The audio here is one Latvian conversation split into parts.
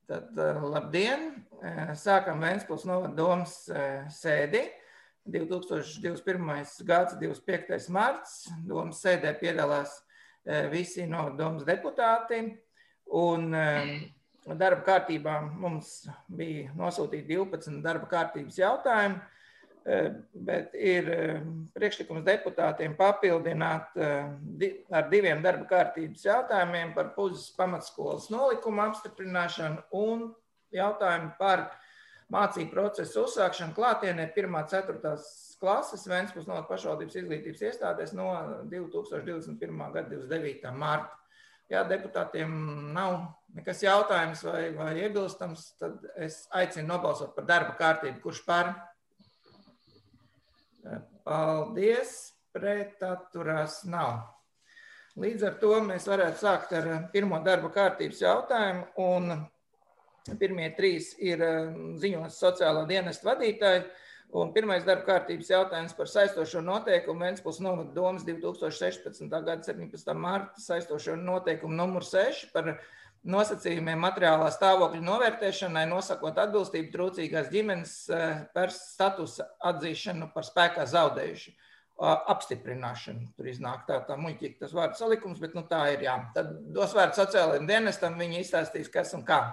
Tad, labdien! Sākam Ventspils novada domas sēdi. 2021. gads, 25. marts. Domas sēdē piedalās visi novada domas deputāti. Un darba kārtībā mums bija nosūtīti 12 darba kārtības jautājumi, bet ir priekšlikums deputātiem papildināt ar 2 darba kārtības jautājumiem par Puzes pamatskolas nolikumu apstiprināšanu un jautājumu par mācību procesu uzsākšanu klātienē 1.–4. klases Ventspils novada pašvaldības izglītības iestādēs no 2021. gada 29. marta. Ja deputātiem nav nekas jautājums vai iebilstams, tad es aicinu nobalsot par darba kārtību. Kurš par? Paldies, pret atturās nav. Līdz ar to mēs varētu sākt ar pirmo darba kārtības jautājumu, un pirmie 3 ir ziņos sociālā dienesta vadītāji, un pirmais darba kārtības jautājums par saistošo noteikumu Ventspils novada domas 2016. gada 17. marta saistošo noteikumu numur 6 par nosacījumiem materiālā stāvokļa novērtēšanai, nosakot atbilstību trūcīgās ģimenes par statusa atzīšanu par spēkā zaudējuši apstiprināšanu. Tur iznāk tā muļķīgi tas vārdu salikums, bet tā ir, jā. Tad dos vārdu sociālajiem dienestam, viņi izstāstīs, kas un kā.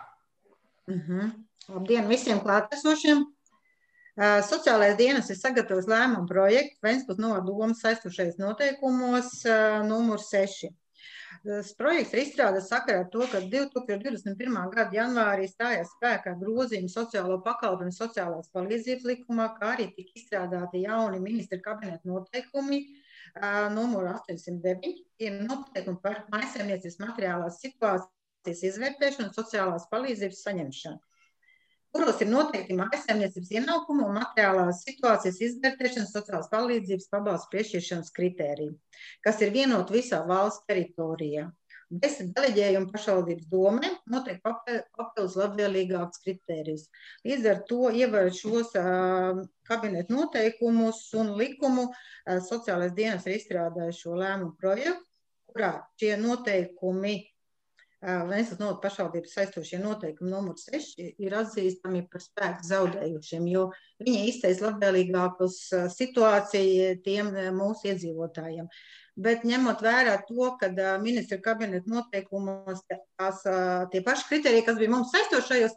Labdien visiem klātesošiem! Sociālais dienas ir sagatavojis lēmumu projektu Ventspils novada domas saistošais noteikumos numur 6. Tas projekts ir izstrādāts sakarā ar to, ka 2021. gada janvārī stājās spēkā grozījumi sociālo pakalpojumu sociālās palīdzības likumā, kā arī tika izstrādāti jauni ministra kabineta noteikumi numur 809, ir noteikumi par mājsaimniecības materiālās situācijas izvērtēšanu un sociālās palīdzības saņemšanu, kuros ir noteikti mājsaimniecības ienākumu un materiālās situācijas izvērtēšanas sociālās palīdzības pabalstu piešķiršanas kritēriji, kas ir vienot visā valsts teritorijā. Bez deleģējuma pašvaldības domē notiek papildus labvēlīgāks kritērijus. Līdz ar to ievērot šos kabinetu noteikumus un likumu, sociālais dienas ir izstrādājis šo lēmumu projektu, kurā šie noteikumi Ventspils novada pašvaldības saistošie noteikumi numur 6 ir atzīstami par spēku zaudējušiem, jo viņi izteica labvēlīgākus situāciju tiem mūsu iedzīvotājiem. Bet ņemot vērā to, ka ministra kabineta noteikumos tie paši kriteriji, kas bija mums saistošajos,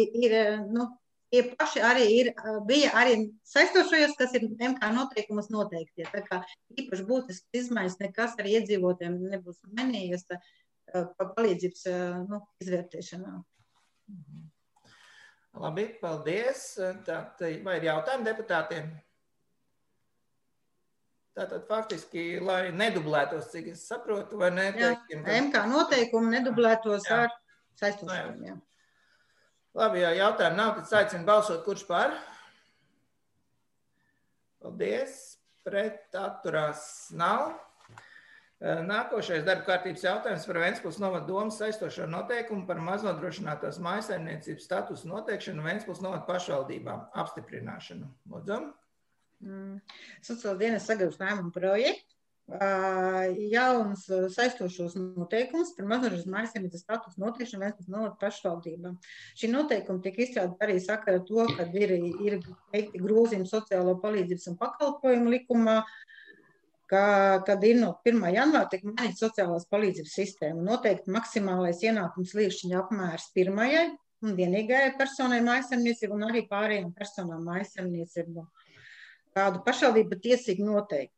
tie paši arī bija arī saistošajos, kas ir MK noteikumos noteiktie. Tā kā īpaši būtisks izmaiņas nekas ar iedzīvotājiem nebūs mainījies par palīdzības izvērtēšanā. Labi, paldies. Vai ir jautājumi deputātiem? Tātad faktiski, lai nedublētos, cik es saprotu, vai ne? MK noteikumi nedublētos ar saistošajiem. Labi, ja jautājumu nav, tad aicinu balsot, kurš par? Paldies. Pret atturās nav. Nākošais darba kārtības jautājums par Ventspils novada domas saistošo noteikumu par maznodrošinātās mājsaimniecības statusu noteikšanu Ventspils novada pašvaldībām apstiprināšanu. Lūdzu. Sociālās dienas sagatavos lēmumu projektu, jauns saistošos noteikumus par maznodrošinātās mājsaimniecības statusu noteikšanu Ventspils novada pašvaldībām. Šī noteikuma tika izstrādāta arī sakarā ar to, kad ir veikti grozījumi sociālo palīdzības un pakalpojumu likumā, kad ir no 1. janvāra tiek mainīta sociālās palīdzības sistēma. Noteikti maksimālais ienākums līdzšķiņa apmērs pirmajai un vienīgajai personai mājsaimniecību un arī pārējām personām mājsaimniecību. Kādu pašvaldība tiesīgi noteikti.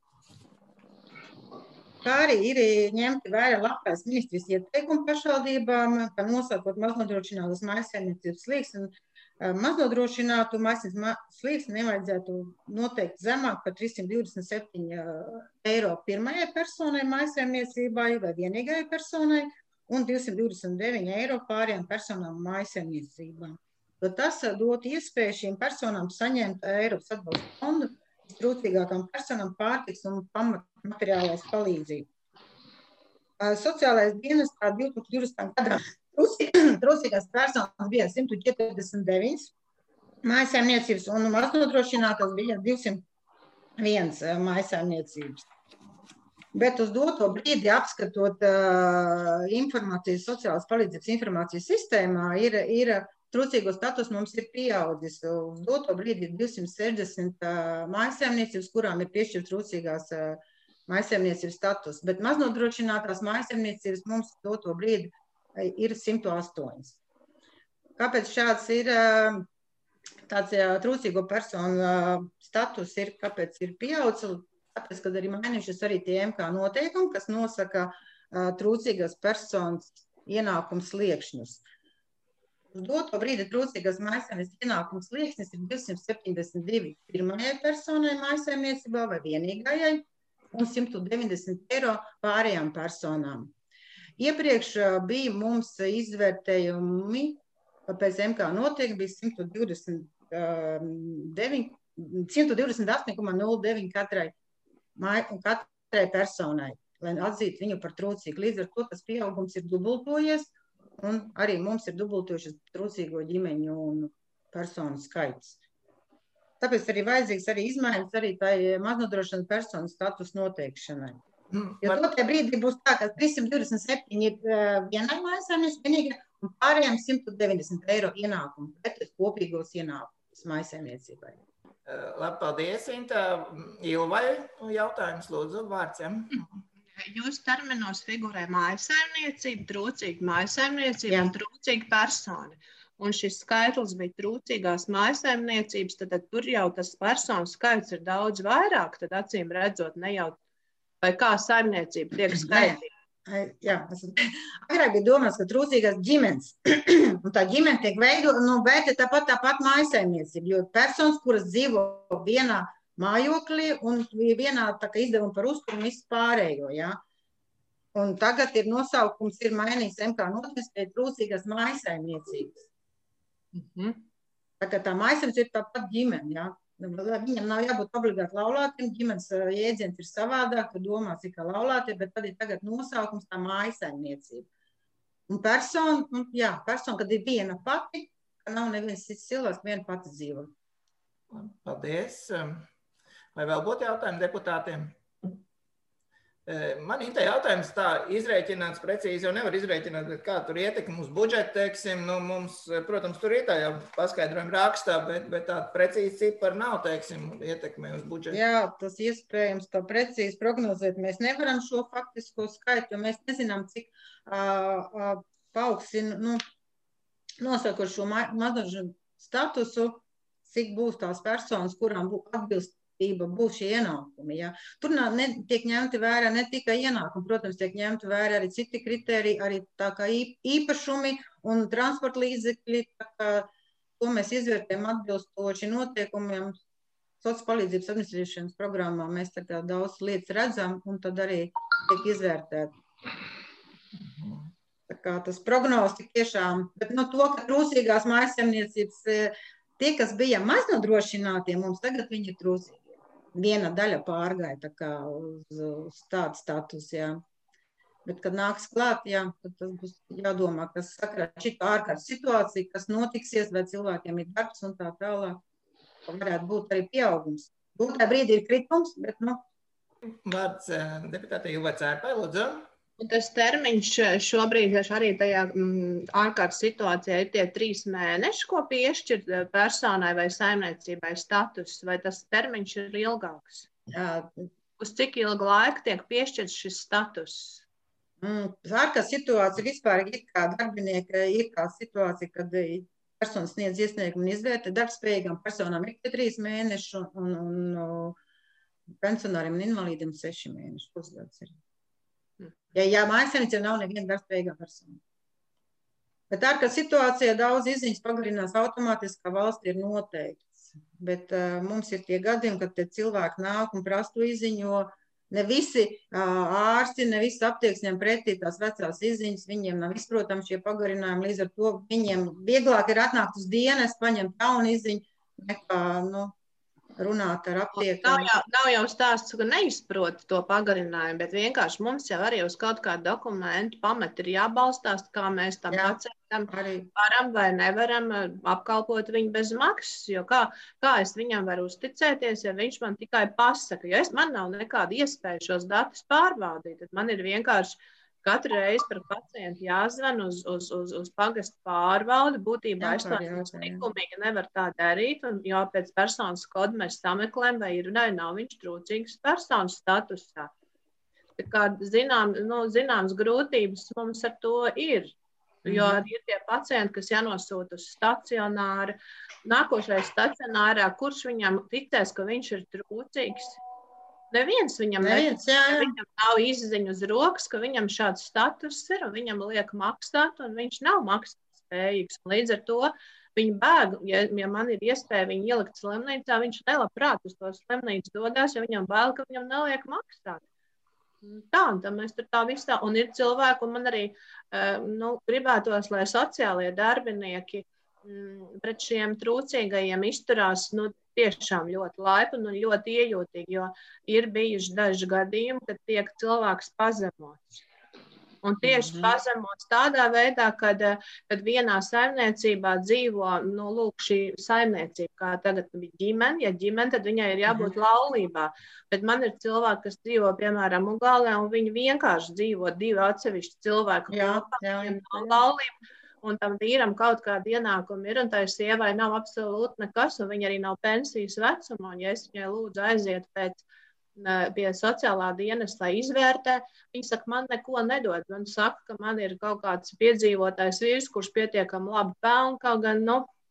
Kā arī ir ņemti vērā labklājības ministrijas ieteikumi pašvaldībām, ka nosakot maznodrošinātas mājsaimniecības slieksni, maznodrošinātu mājsaimniecības slieksni nevajadzētu noteikt zemāk par 327 eiro pirmajai personai mājsaimniecībai vai vienīgajai personai un 229 eiro pārējām personām mājsaimniecībām. Tas dot iespēju šīm personām saņemt Eiropas atbalsta fondu trūcīgākām personām pārtiks un pamatmateriālās palīdzību. Sociālais dienestā 2020. gadā trūcīgās personas bija 149 mājsaimniecības un maznodrošinātās bija 201 mājsaimniecības. Bet uz doto brīdi apskatot informācijas, sociālās palīdzības informācijas sistēmā, ir trūcīgo status mums ir pieaudzis. Uz doto brīdi ir 260 mājsaimniecības, kurām ir piešķirts trūcīgās mājsaimniecības status. Bet maznodrošinātās mājsaimniecības mums uz doto brīdi ir 108. Kāpēc šāds ir tāds trūcīgo personu status ir, kāpēc ir pieaudzis? Tāpēc, kad arī mainījušies arī tie MK noteikumi, kas nosaka trūcīgas personas ienākums sliekšņus. Uz doto brīdi trūcīgas mājsaimniecības ienākums sliekšņis ir 272 pirmajai personai mājsaimniecībā vai vienīgajai un 190 eiro pārējām personām. Iepriekš bija mums izvērtējumi, pēc MK noteikumi bija 128,09 katrai personai, lai atzītu viņu par trūcīgu. Līdz ar to tas pieaugums ir dubultojies, un arī mums ir dubultojušies trūcīgo ģimeņu un personu skaits. Tāpēc arī vajadzīgs arī izmaiņas arī tai maznodrošinātas personu status noteikšanai. Jo tajā brīdī būs tā, ka 327 ir vienai mājsaimniecībai vienīgai un pārējām 190 eiro ienākumu, bet kopīgos ienākumus mājsaimniecībai. Labi, paldies, Inta. Ilvai jautājums, lūdzu, vārds. Jūs terminos figurē mājsaimniecība, trūcīga mājsaimniecība un trūcīga persona. Un šis skaitlis bija trūcīgās mājsaimniecības, tad tur jau tas personu skaits ir daudz vairāk, tad acīm redzot ne jau, vai kā saimniecība tiek skaitīta. Jā, agrāk bija domāts, ka trūcīgās ģimenes, un tā ģimene tiek veidota tāpat mājsaimniecība, jo personas, kuras dzīvo vienā mājoklī un vienā tā kā izdevuma par uzturu un visu pārējo, jā. Un tagad ir nosaukums, ir mainīts MK noteikums, ka ir trūcīgās mājsaimniecības. Tā kā tā mājsaimniecība ir tāpat ģimene, jā. Viņam nav jābūt obligāti laulātiem, ģimenes jēdziens ir savādāk, ka domās ir kā laulātie, bet tad ir tagad nosaukums tā mājsaimniecība. Un persona, kad ir viena pati, ka nav neviens cits cilvēks, viena pati dzīvo. Paldies. Vai vēl būtu jautājumi deputātiem? Man Inta jautājums tā izrēķināts precīzi, jau nevar izrēķināt, bet kā tur ietekmi uz budžetu, teiksim, mums, protams, tur ir tā jau paskaidrojumi rakstā, bet tā precīzi cipari nav, teiksim, ietekmi uz budžetu. Jā, tas iespējams tā precīzi prognozēt. Mēs nevaram šo faktisko skaitu, jo mēs nezinām, cik paaugstina, nosakot šo maznodrošinātu statusu, cik būs tās personas, kurām atbilst būs šie ienākumi. Ja. Tur tiek ņemti vērā ne tikai ienākumi, protams, tiek ņemti vērā arī citi kriteriji, arī tā kā īpašumi un transporta līdzekļi. To mēs izvērtējam atbilstoši noteikumiem. Sociālās palīdzības administrēšanas programmā mēs daudz lietas redzam un tad arī tiek izvērtēt. Tā kā tas prognozes tik tiešām, bet to, ka trūcīgās mājsaimniecības, tie, kas bija maznodrošinātie, mums tagad viņi ir trūcīgi. Viena daļa pārgāja tā kā uz tādu status, jā. Bet, kad nāks klāt, jā, tad tas būs jādomā, kas sakarā šitā ārkārtas situācija, kas notiksies, vai cilvēkiem ir darbs un tā tālāk. Varētu būt arī pieaugums. Tajā brīdī ir kritums, bet, Vārds deputātei Ilvai Cērpai, lūdzu. Un tas termiņš šobrīd arī tajā ārkārtas situācijā ir tie 3 mēneši, ko piešķir personai vai saimniecībai status, vai tas termiņš ir ilgāks? Jā. Uz cik ilgu laiku tiek piešķirts šis status? Ārkārtas situācija vispār ir kā darbinieka, ir kā situācija, kad personas sniedz iesniegumu un izvērtē darbspējīgām personām ir 3 mēneši un pensionāriem un invalīdiem 6 mēneši pusgads ir. Ja mājsaimniecībā nav neviena darbspējīgā persona. Bet ārkārtas situācijā daudz izziņas pagarinās automātiski, kā valstī ir noteikts. Bet mums ir tie gadījumi, kad tie cilvēki nāk un prasa to izziņu, jo ne visi ārsti, ne visi aptieks ņem pretī tās vecās izziņas, viņiem nav izprotams šie pagarinājumi, līdz ar to viņiem vieglāk ir atnākt uz dienas, paņemt jaunu izziņu, nekā, runāt ar aptiekām. Nav jau stāsts, ka neizprot to pagarinājumu, bet vienkārši mums jau arī uz kaut kādu dokumentu pamatu ir jābalstās, kā mēs tam pacientam varam vai nevaram apkalpot viņu bez maksas, jo kā es viņam varu uzticēties, ja viņš man tikai pasaka, jo man nav nekāda iespēja šos datus pārbaudīt, tad man ir vienkārši katru reizi par pacientu jāzvan uz pagastu pārvaldi. Būtībā es to likumīgi nevaru tā darīt, un jau pēc personas kodu mēs sameklējam, vai ir vai nav viņš trūcīgs personas statusā. Tā kā zināms grūtības mums ar to ir, jo ir tie pacienti, kas jānosūta uz stacionāru. Nākošais stacionārā, kurš viņam ticēs, ka viņš ir trūcīgs? Neviens viņam nav izziņu uz rokas, ka viņam šāds status ir un viņam liek maksāt, un viņš nav maksāt spējīgs. Līdz ar to viņi bēg, ja man ir iespēja viņu ielikt slimnīcā, viņš nelabprāt uz to slimnīcu dodās, jo viņam bail, ka viņam neliek maksāt. Tā mēs tur tā visā. Un ir cilvēki, un man arī gribētos, lai sociālie darbinieki pret šiem trūcīgajiem izturās, tiešām ļoti laipni un ļoti iejūtīgi, jo ir bijuši daži gadījumi, kad tiek cilvēks pazemots. Un tieši pazemots tādā veidā, kad vienā saimniecībā dzīvo, šī saimniecība, kā tagad bija ģimene, ja ģimene, tad viņai ir jābūt laulībā. Bet man ir cilvēki, kas dzīvo, piemēram, Ugālē, un viņi vienkārši dzīvo divi atsevišķi cilvēki, viņiem nav laulība. Un tam vīram kaut kāda ienākuma ir, un tai sievai nav absolūti nekas, un viņa arī nav pensijas vecuma, un ja es viņai lūdzu aiziet pie sociālā dienesta, lai izvērtē, viņa saka, man neko nedod. Man saka, ka man ir kaut kāds piedzīvotājs vīrs, kurš pietiekami labi pelna, kaut gan,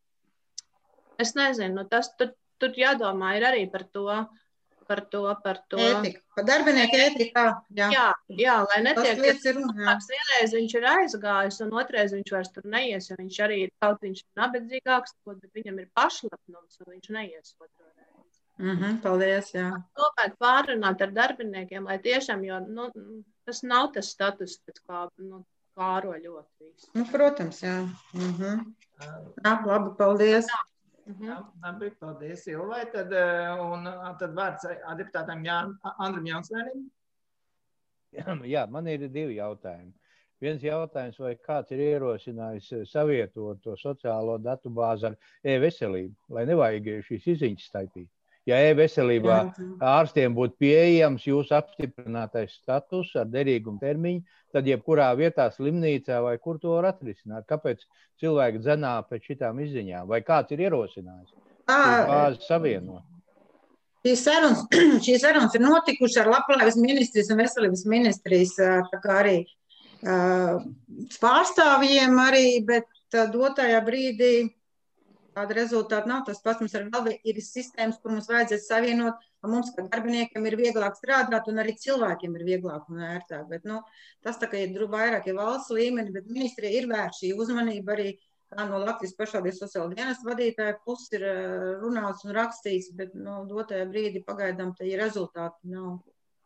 es nezinu, tas tur jādomā ir arī par to. Ētika. Par darbinieku ētikā. Jā, lai netiek, vienreiz viņš ir aizgājis, un otrais viņš vairs tur neies, jo viņš arī ir kaut viņš nabadzīgāks, bet viņam ir pašlepnums, un viņš neies otro reizi. Paldies, jā. To vajag pārrunāt ar darbiniekiem, lai tiešām, jo tas nav tas status, pēc kā kāroļot visu. Protams, jā. Labi, paldies. Labi, paldies, Ilvai. Tad vārds deputātam Andrim Jaunslēnim. Jā, man ir divi jautājumi. Viens jautājums, vai kāds ir ierosinājis savietot to sociālo datu bāzi ar e-veselību, lai nevajag šīs izziņas staipīt. Ja e-veselībā ārstiem būtu pieejams jūsu apstiprinātais status ar derīgumu termiņu, tad jebkurā vietā, slimnīcā vai kur to var atrisināt. Kāpēc cilvēki dzenā pēc šitām izziņām? Vai kāds ir ierosinājis? Bāzi savienot. Šīs sarunas ir notikušas ar Labklājības ministrijas un Veselības ministrijas tā kā arī pārstāvjiem arī, bet dotajā brīdī tāda rezultāta nav. Tas pats mums ir sistēmas, kur mums vajadzētu savienot, un mums, kā darbiniekiem, ir vieglāk strādāt, un arī cilvēkiem ir vieglāk un ērtāk. Bet, tas tā kā ir vairāk valsts līmeni, bet ministrija ir vērš šī uzmanība arī, kā no Latvijas pašvaldības sociāla dienesta vadītāja puses ir runāts un rakstīts, bet, dotajā brīdī pagaidām tā ir rezultāti nav.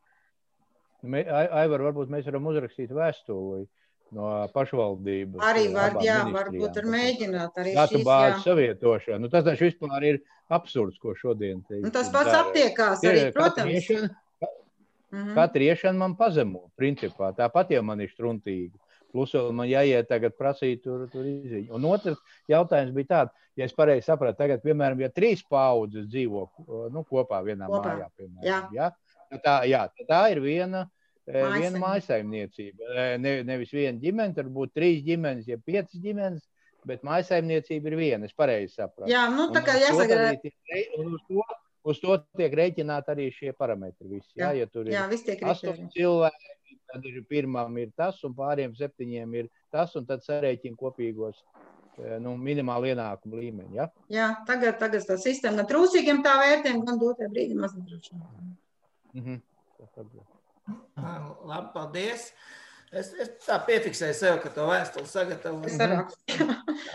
Aivar, varbūt mēs varam uzrakstīt vēstuli no pašvaldības. Arī varbūt ir mēģināt. Datu bāzes savietošana. Tas taču vispār ir absurds, ko šodien teikt. Tas pats aptiekās arī, protams. Katra iešana man pazemo, principā. Tāpat jau man ir struntīgi. Plus vēl man jāiet tagad prasīt tur izziņu. Un otrs jautājums bija tāds, ja es pareizi sapratu, tagad, piemēram, ja 3 paudzes dzīvo kopā vienā mājā, piemēram. Tā ir viena mājasaimniecība. Nevis viena ģimene, tur būtu 3 ģimenes, ja 5 ģimenes, bet mājasaimniecība ir viena, es pareizi sapratu. Jā, tā kā jāsaka. Un uz to tiek rēķināti arī šie parametri visi. Ja tur ir 8 cilvēki, tad pirmam ir tas, un pāriem 7 ir tas, un tad sarēķina kopīgos minimāli ienākumu līmeni. Ja? Jā, tagad tā sistēma gan trūcīgiem tā vērtēm, gan dotajā brīdī mazliet. Labi, paldies. Es tā piefiksēju sev, ka to vēstuli sagatavoju. Es sarakstu.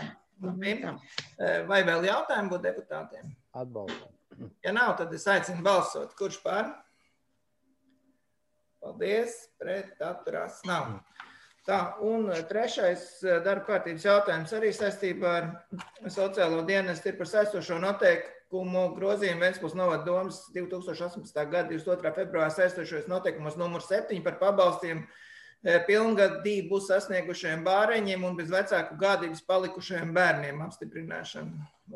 Vai vēl jautājumi būtu deputātiem? Atbalstam. Ja nav, tad es aicinu balsot. Kurš par? Paldies. Pret atturās nav. Tā, un trešais darba kārtības jautājums arī saistībā ar sociālo dienestu ir par saistošo noteikumu noteikumu grozījumu Ventspils novada domas 2018. gada 22. februāra saistošos noteikumos numur 7 par pabalstiem pilngadību sasniegušajiem bāreņiem un bez vecāku gādības palikušajiem bērniem apstiprināšanu.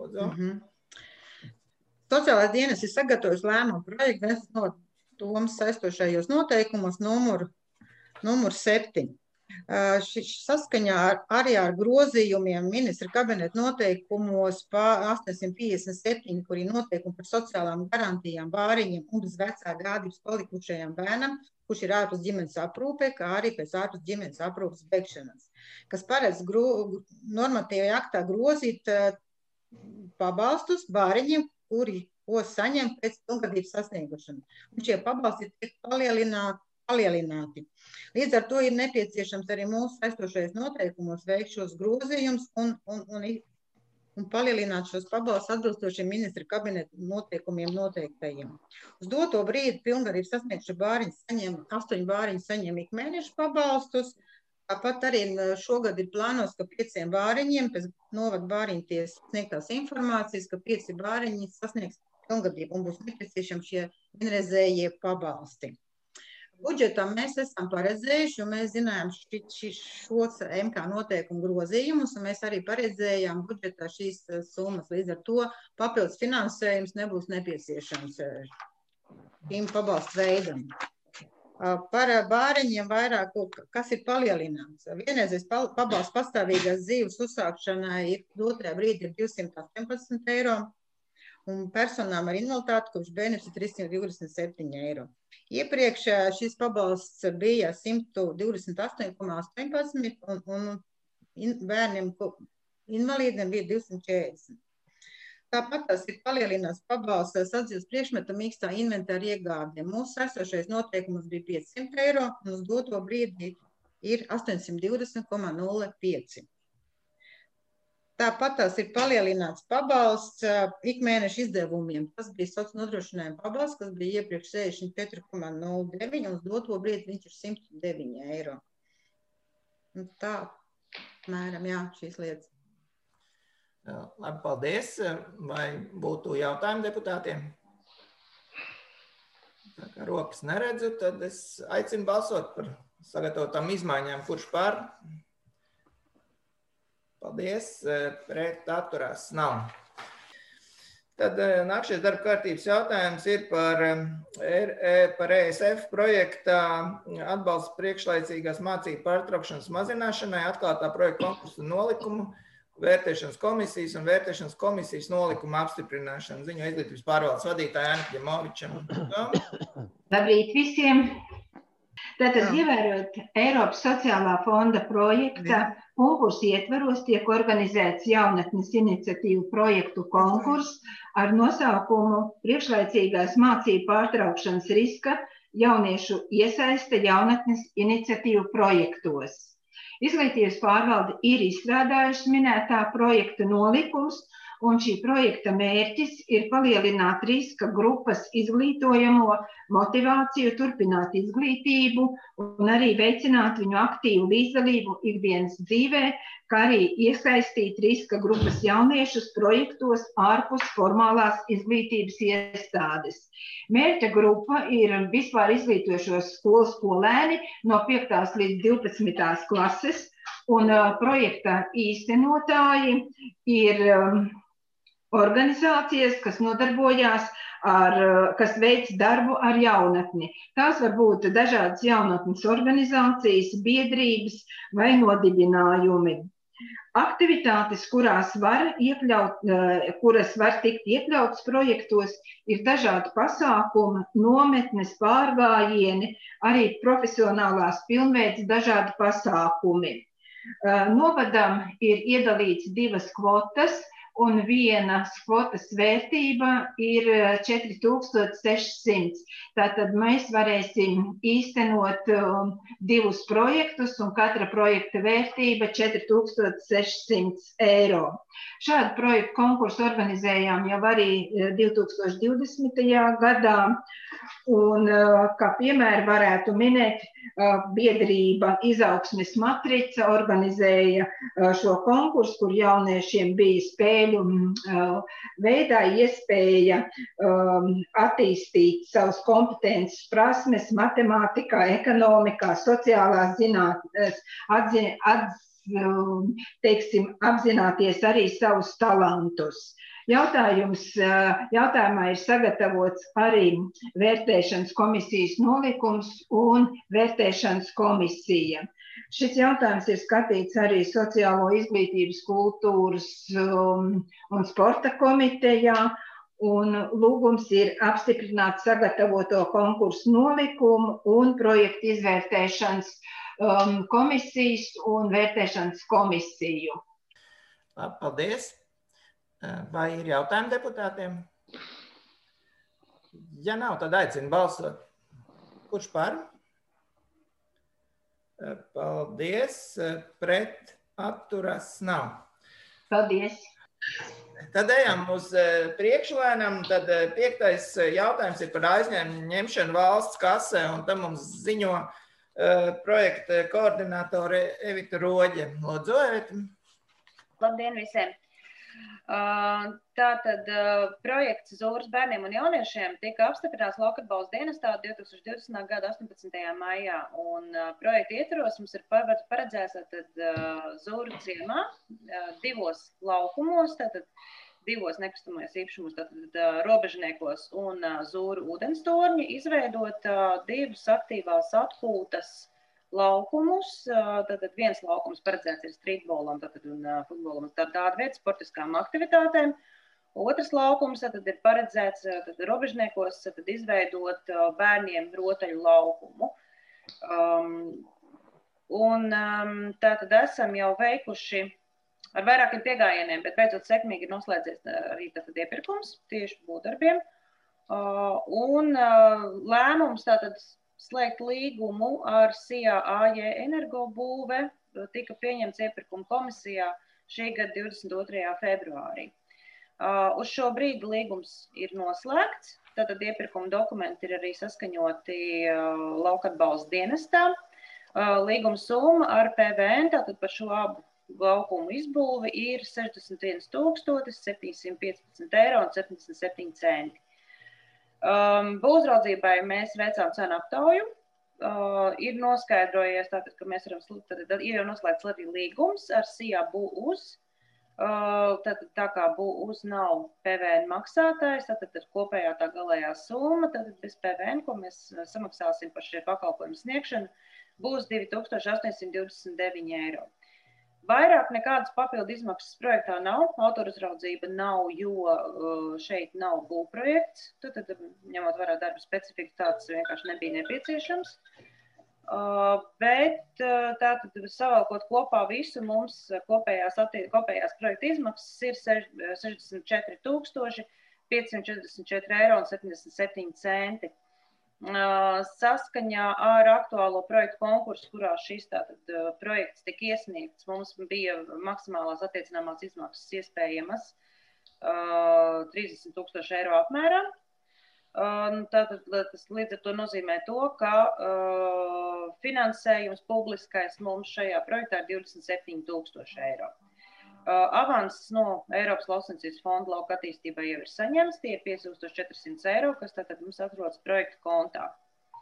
Sociālais dienas ir sagatavojis lēmumu projektu Ventspils novada domas saistošajos noteikumos numur 7. Saskaņā arī ar grozījumiem ministra kabineta noteikumos 857, kur ir noteikumi par sociālām garantijām bāriņiem un bez vecā gādības palikušajām bērnam, kurš ir ārpus ģimenes aprūpē, kā arī pēc ārpus ģimenes aprūpes beigšanas, kas paredz normatīvajā aktā grozīt pabalstus bāriņiem, kuri saņem pēc pilngadības sasniegušana. Un šie pabalsti tiek palielināti. Līdz ar to ir nepieciešams arī mūsu saistošajos noteikumos veikt šos grozījumus un palielināt šos pabalstus atbilstošiem ministra kabineta noteikumiem noteiktajiem. Uz doto brīdi pilngadības sasniegšu bāriņi 8 bāriņi saņem ikmēneša pabalstus. Tāpat arī šogad ir plānos, ka 5 bāriņiem pēc novada bāriņu tiesas sniegtās informācijas, ka 5 bāriņi sasniegs pilngadību un būs nepieciešami šie vienreizējie pabalsti. Budžetam mēs esam paredzējuši, jo mēs zinājām šos MK noteikumu grozījumus, un mēs arī paredzējām budžetā šīs summas. Līdz ar to papildus finansējums nebūs nepieciešams šīm pabalstu veidam. Par bāriņiem vairāk, kas ir palielināts. Vienreizējais pabalsts pastāvīgās dzīves uzsākšanai ir dotajā brīdī ir 218 eiro, un personām ar invaliditāti kopš bērnības ir 327 eiro. Iepriekš šis pabalsts bija 128,18 un bērniem invalīdiem bija 240. Tāpat tas ir palielināts pabalsts sadzīves priekšmeta mīkstā inventāra iegādēm. Mūsu saistošais noteikums bija 500 eiro un uz doto brīdi ir 820,05. Tāpat tās ir palielināts pabalsts ikmēneša izdevumiem. Tas bija sociālā nodrošinājuma pabalsts, kas bija iepriekš 64,09 un uz doto brīdi viņš ir 109 eiro. Un tā, mēram, jā, šīs lietas. Labi, paldies. Vai būtu jautājumi deputātiem? Tā kā rokas neredzu, tad es aicinu balsot par sagatavotām izmaiņām. Kurš par? Paldies. Pret atturās nav. Tad nākšies darba kārtības jautājums ir par ESF projektā atbalsts priekšlaicīgās mācību pārtraukšanas mazināšanai, atklātā projekta konkursu nolikumu, vērtēšanas komisijas un vērtēšanas komisijas nolikuma apstiprināšanu. Ziņo izglītības pārvaldes vadītāja Jānis Ģemovičam. Labrīt visiem! Tātad, ievērot Eiropas sociālā fonda projekta konkursu ietvaros, tiek organizēts jaunatnes iniciatīvu projektu konkurss ar nosaukumu priekšlaicīgās mācību pārtraukšanas riska jauniešu iesaiste jaunatnes iniciatīvu projektos. Izglītības pārvalde ir izstrādājusi minētā projekta nolikums, un šī projekta mērķis ir palielināt riska grupas izglītojamo motivāciju, turpināt izglītību un arī veicināt viņu aktīvu līdzdalību ikdienas dzīvē, kā arī iesaistīt riska grupas jauniešus projektos ārpus formālās izglītības iestādes. Mērķa grupa ir vispār izglītojošos skolu skolēni no 5. līdz 12. klases, un projekta īstenotāji ir organizācijas, kas nodarbojās kas veic darbu ar jaunatni. Tās var būt dažādas jaunatnes organizācijas, biedrības vai nodibinājumi. Aktivitātes, kuras var tikt iekļautas projektos, ir dažādi pasākumi, nometnes, pārgājieni, arī profesionālās pilnveids dažādi pasākumi. Novadam ir iedalīts 2 kvotas, un vienas kvotas vērtība ir 4600. Tātad mēs varēsim īstenot 2 projektus, un katra projekta vērtība 4600 eiro. Šādu projektu konkursu organizējām jau arī 2020. gadā, un kā piemēru varētu minēt, biedrība Izaugsmes matrica organizēja šo konkursu, kur jauniešiem bija spēļu spēļu veidā iespēja attīstīt savas kompetences, prasmes matemātikā, ekonomikā, sociālās zinātnēs, apzināties arī savus talantus. Jautājumā ir sagatavots arī vērtēšanas komisijas nolikums un vērtēšanas komisija. Šis jautājums ir skatīts arī Sociālo izglītības, kultūras un sporta komitejā, un lūgums ir apstiprināt sagatavoto konkursu nolikumu un projektu izvērtēšanas komisijas un vērtēšanas komisiju. Paldies! Vai ir jautājumi deputātiem? Ja nav, tad aicinu balsot. Kurš par? Paldies. Pret atturas nav. Paldies. Tad ejam uz priekšlēnam. Tad 5. jautājums ir par aizņēmumu ņemšanu valsts kasē, un tam mums ziņo projekta koordinātore Evita Roģe. Lūdzu, Evita. Labdien visiem! Tātad projekts Zūras bērniem un jauniešiem tika apstiprināts Lauku atbalsta dienestā 2020. gada 18. maijā. Un projekta ietvaros mums ir paredzēts Zūru ciemā 2 laukumos, tātad 2 nekustamajos īpašumos, tātad Robežniekos un Zūru ūdenstorņi, izveidot 2 aktīvās atpūtas laukumus. Tātad viens laukums paredzēts ir streetbolam un futbolam un tāda vieta sportiskām aktivitātēm. Otrs laukums ir paredzēts Robežniekos izveidot bērniem rotaļu laukumu. Un tātad esam jau veikuši ar vairākiem piegājieniem, bet beidzot sekmīgi ir noslēdzies arī iepirkums tieši būvdarbiem. Un lēmums tātad slēgt līgumu ar SIA AJ Energobūve tika pieņemts iepirkuma komisijā šī gada 22. februārī. Uz šo brīdi līgums ir noslēgts, tātad iepirkuma dokumenti ir arī saskaņoti Lauku atbalsta dienestā. Līguma summa ar PVN, tātad par šo abu laukumu izbūvi ir 61 715,77 €. Būvuzraudzībai mēs veicām cenu aptauju. Ir noskaidrojies, tātad, ka mēs varam, ir jau noslēgts arī līgums ar SIA BUUZ. Tātad tā kā BUUZ nav PVN maksātājs, tātad ir kopējā tā galējā summa, tātad bez PVN, ko mēs samaksāsim par šie pakalpojumu sniegšanu, būs 2829 €. Vairāk nekādas papildu izmaksas projektā nav, autoruzraudzība nav, jo šeit nav būvprojekts. Tad, ņemot vērā darba specifiku, tāds vienkārši nebija nepieciešams. Bet tātad savalkot kopā visu, mums kopējās projekta izmaksas ir 64 544,77 €. Saskaņā ar aktuālo projektu konkursu, kurā šis projekts tika iesniegts, mums bija maksimālās attiecināmās izmaksas iespējamas 30 000 € apmērā. Tātad tas līdz ar to nozīmē to, ka finansējums publiskais mums šajā projektā ir 27 000 €. Avanses no Eiropas Lauksaimniecības fonda lauka attīstībai jau ir saņemts, tie ir 5400 €, kas tātad mums atrodas projekta kontā.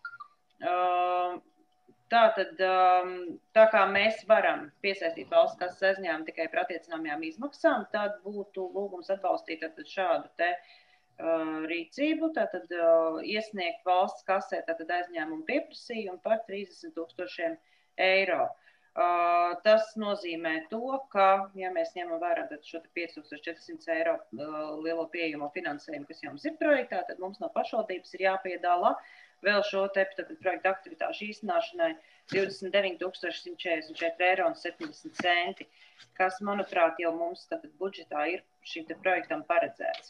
Tātad, tā kā mēs varam piesaistīt valsts kasas aizņēmumu tikai par attiecināmajām izmaksām, tad būtu lūgums atbalstīt šādu te rīcību, tātad iesniegt valsts kasē aizņēmumu pieprasījumu par 30 000 €. Tas nozīmē to, ka, ja mēs ņemam vērā šo 5400 € lielo pieejamo finansējumu, kas jau mums ir projektā, tad mums no pašvaldības ir jāpiedāvā vēl šo projektu aktivitāšu īstenošanai 29 144,70 €, kas, manuprāt, jau mums budžetā ir šim projektam paredzēts.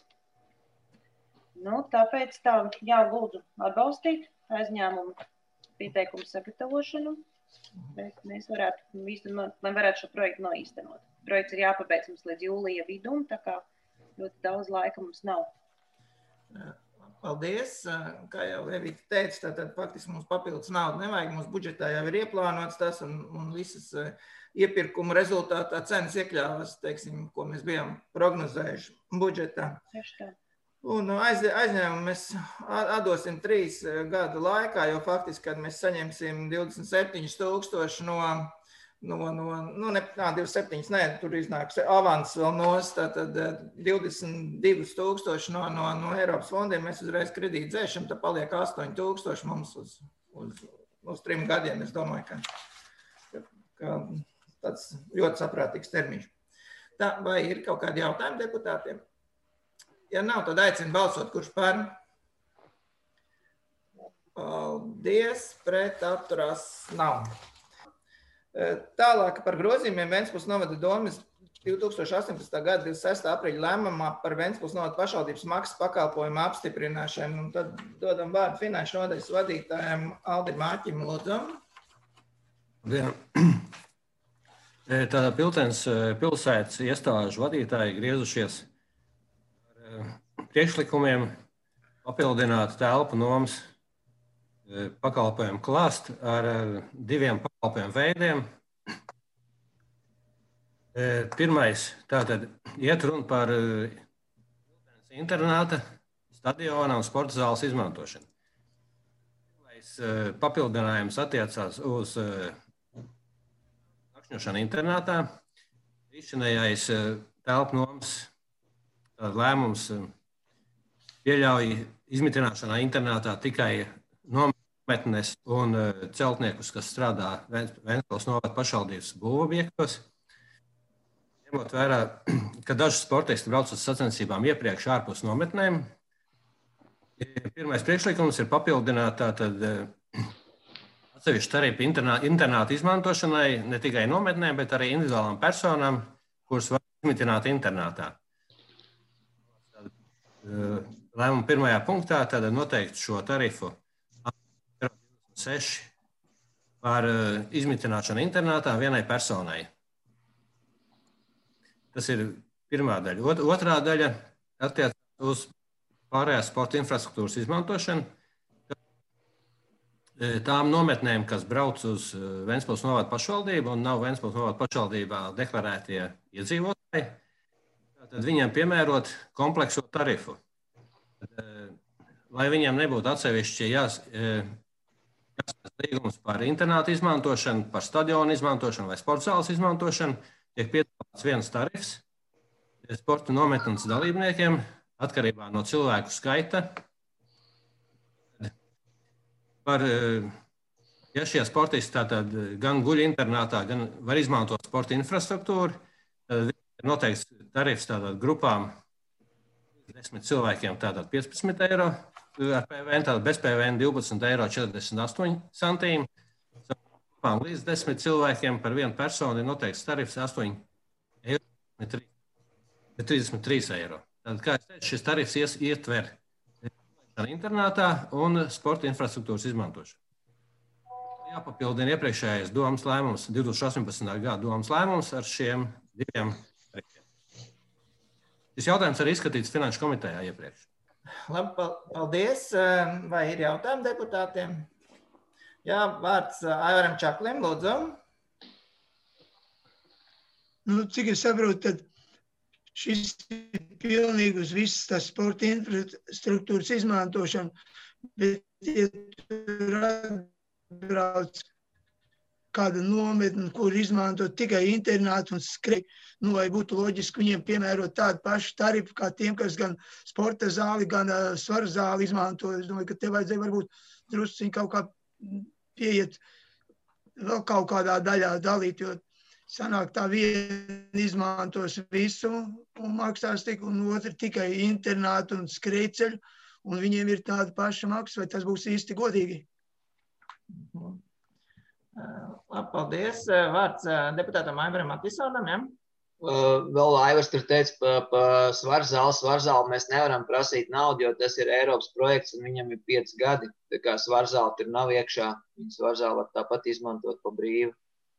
Tāpēc lūdzu atbalstīt aizņēmumu pieteikumu sagatavošanu. Bet mēs varētu, lai varētu šo projektu noīstenot. Projekts ir jāpabeidz mums līdz jūlija vidum, tā kā ļoti daudz laika mums nav. Paldies. Kā jau Evita teica, tad faktiski mums papildus naudu nevajag. Mums budžetā jau ir ieplānots tas un visas iepirkuma rezultātā cenas iekļāvas, teiksim, ko mēs bijām prognozējuši budžetā. Un aizņēmumu mēs atdosim 3 gadu laikā, jo faktiski, kad mēs saņemsim 27,000 tur iznāks avans vēl nost, tad 22,000 no Eiropas fondiem mēs uzreiz kredītu dzēšam, tad paliek 8,000 mums uz 3 gadiem. Es domāju, ka tāds ļoti saprātīgs termiņš. Tā, vai ir kaut kādi jautājumi deputātiem? Ja nav, tad aicinu balsot, kurš par. Paldies, pret atturās nav. Tālāk par grozījumiem Ventspils novada domas 2018. gada 26. aprīļa lēmumā par Ventspils novada pašvaldības maksas pakalpojumu apstiprināšanu. Un tad dodam vārdu finanšu nodaļas vadītājiem Aldim Āķim, lūdzu. Tātad Piltens pilsētas iestāžu vadītāji griezušies ar priekšlikumiem papildināt telpu nomas pakalpojumu klāstu ar 2 pakalpojumu veidiem. Pirmais, tātad iet runa par internāta, stadiona un sporta zāles izmantošanu. Pirmais papildinājums attiecās uz nakšņošanu internātā. Līdzinājais telpu nomas lēmums pieļauj izmitināšanā internātā tikai nometnes un celtniekus, kas strādā Ventspils novada pašvaldības būvobjektos. Ņemot vērā, ka daži sportisti brauc uz sacensībām iepriekš ārpus nometnēm, pirmais priekšlikums ir papildināt tātad atsevišķu tarifu internātu izmantošanai ne tikai nometnēm, bet arī individuālām personām, kuras var izmitināt internātā. Lēmuma pirmajā punktā tātad noteikti šo tarifu 6 par izmitināšanu internātā vienai personai. Tas ir pirmā daļa. Otrā daļa attiecas uz pārējās sporta infrastruktūras izmantošanu. Tām nometnēm, kas brauc uz Ventspils novada pašvaldību un nav Ventspils novada pašvaldībā deklarētie iedzīvotāji, tad viņiem piemērot komplekso tarifu. Lai viņiem nebūtu atsevišķi līgums par internātu izmantošanu, par stadionu izmantošanu vai sporta zāles izmantošanu, tiek piedāvāts viens tarifs sporta nometnes dalībniekiem atkarībā no cilvēku skaita. Ja šie sportisti tātad gan guļ internātā, gan var izmantot sporta infrastruktūru, tad ir noteikts tarifs tātad grupām 10 cilvēkiem tātad 15 eiro. Ar PVN, tātad bez PVN 12,48 €. Līdz 10 cilvēkiem par vienu personu ir noteikts tarifs 8,33 €. Tātad, kā es teicu, šis tarifs ietver internātā un sporta infrastruktūras izmantošanu. Jāpapildina iepriekšējais domas lēmums, 2018. gada domas lēmums ar šiem 2 tarifiem. Šis jautājums arī izskatīts Finanšu komitejā iepriekš. Labi, paldies. Vai ir jautājumi deputātiem? Jā, vārds Aivaram Čaklim, lūdzu. Cik es saprotu, tad šis ir pilnīgi uz visas tās sporta infrastruktūras izmantošanu, bet, ja tur atbrauc kāda nometne, kur izmanto tikai internātu un skrēj, vai būtu loģiski viņiem piemērot tādu pašu tarifu kā tiem, kas gan sporta zāli, gan svaru zāli izmanto. Es domāju, ka te vajadzēja varbūt drusciņ kaut kā pieiet vēl kaut kādā daļā dalīt, jo sanāk tā viena izmantos visu un maksās tik, un otra tikai internātu un skrējceļu, un viņiem ir tāda paša maksa, vai tas būs īsti godīgi? Labi, paldies. Vārds deputātam Aivaram Matisonam, ja? Vēl Aivars tur teica pa svarzāli mēs nevaram prasīt naudu, jo tas ir Eiropas projekts un viņam ir 5 gadi. Tā kā svarzāli tur nav iekšā, svarzāli var tāpat izmantot pa brīvu.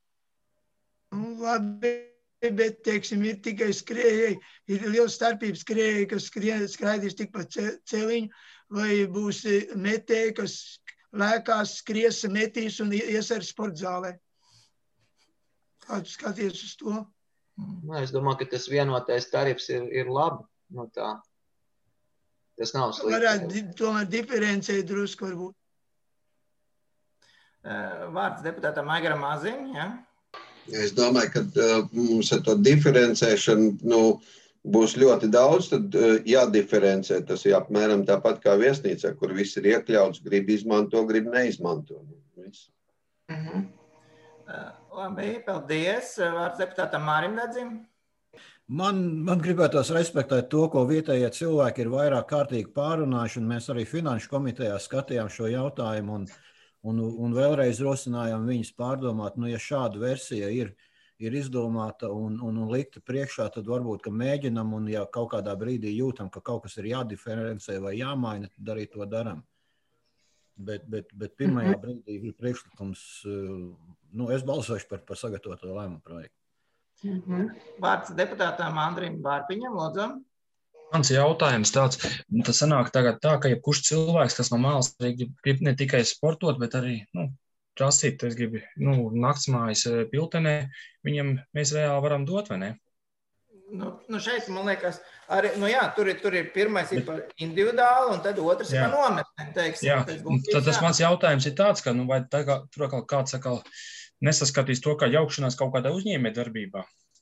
Labi, bet, teiksim, ir tikai skrējēji, ir liela starpība skrējēji, kas skraidīs tik pa celiņu, vai būs metēji, kas lēkās, skries, metīs un ies ar sportzālē? Kā tu skaties uz to? Es domāju, ka tas vienotais tarifs ir labi. Nu, tā. Tas nav slikti. Varētu tomēr diferencēt drusku varbūt. Vārds deputātam Aigaram Maziņam, ja? Es domāju, ka mums ar to diferencēšanu būs ļoti daudz, tad jādiferencē. Tas ir apmēram tāpat kā viesnīcā, kur viss ir iekļauts, grib izmanto, grib neizmanto. Labi, paldies. Vārds deputātam Mārim Dedzim. Man gribētos respektēt to, ko vietējie cilvēki ir vairāk kārtīgi pārunājuši, un mēs arī Finanšu komitejā skatījām šo jautājumu un vēlreiz rosinājām viņus pārdomāt, ja šāda versija ir izdomāta un likta priekšā, tad varbūt, ka mēģinam, un ja kaut kādā brīdī jūtam, ka kaut kas ir jādiferencē vai jāmaina, tad arī to daram. Bet pirmajā brīdī ir priekšlikums, es balsošu par sagatavoto lēmumu projektu. Vārds deputātām Andrim Bārpiņam, lūdzu. Mans jautājums tāds, tas sanāk tagad tā, ka jebkurš cilvēks, kas no malas grib ne tikai sportot, bet arī, prasīt, es gribu, naktsmājas Piltenē, viņam mēs reāli varam dot, vai ne? Šeit, man liekas, arī, tur ir pirmais ir par individuālu, un tad otrs ir par nometnēm, teiksim. Jā, tad tas mans jautājums ir tāds, ka, vai tur kāds nesaskatīs to, kā jaukšanās kaut kādā uzņēmē darbībā.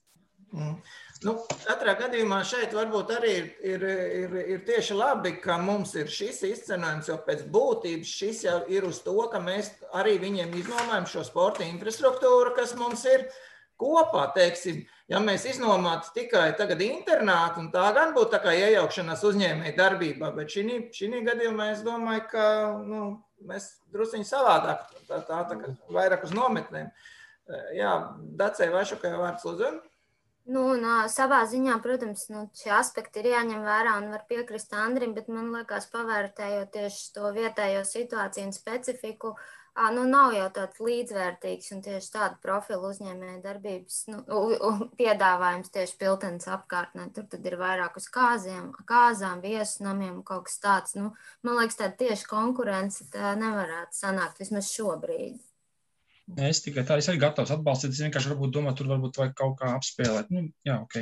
Katrā gadījumā šeit varbūt arī ir tieši labi, ka mums ir šis izcenojums, jo pēc būtības šis jau ir uz to, ka mēs arī viņiem iznomājam šo sporta infrastruktūru, kas mums ir kopā, teiksim. Ja mēs iznomātu tikai tagad internātu, un tā gan būtu tā kā iejaukšanās uzņēmēju darbībā, bet šī gadījumā es domāju, ka mēs drusciņi savādāk, tā vairāk uz nometnēm. Jā, Dacei Vašukai vārds lūdzu. Savā ziņā, protams, šie aspekti ir jāņem vērā un var piekrist Andrim, bet man liekas, pavērtējot tieši to vietējo situāciju un specifiku, nav jau tāds līdzvērtīgs un tieši tādu profilu uzņēmēja darbības piedāvājums tieši Piltenes apkārtnē. Tur tad ir vairāk uz kāzām, viesnamiem, kaut kas tāds. Man liekas, tāda tieši konkurence tā nevarētu sanākt vismaz šobrīd. Es tikai tā, es arī gatavs atbalstīt, es vienkārši varbūt domāju, tur varbūt vajag kaut kā apspēlēt. Jā, ok.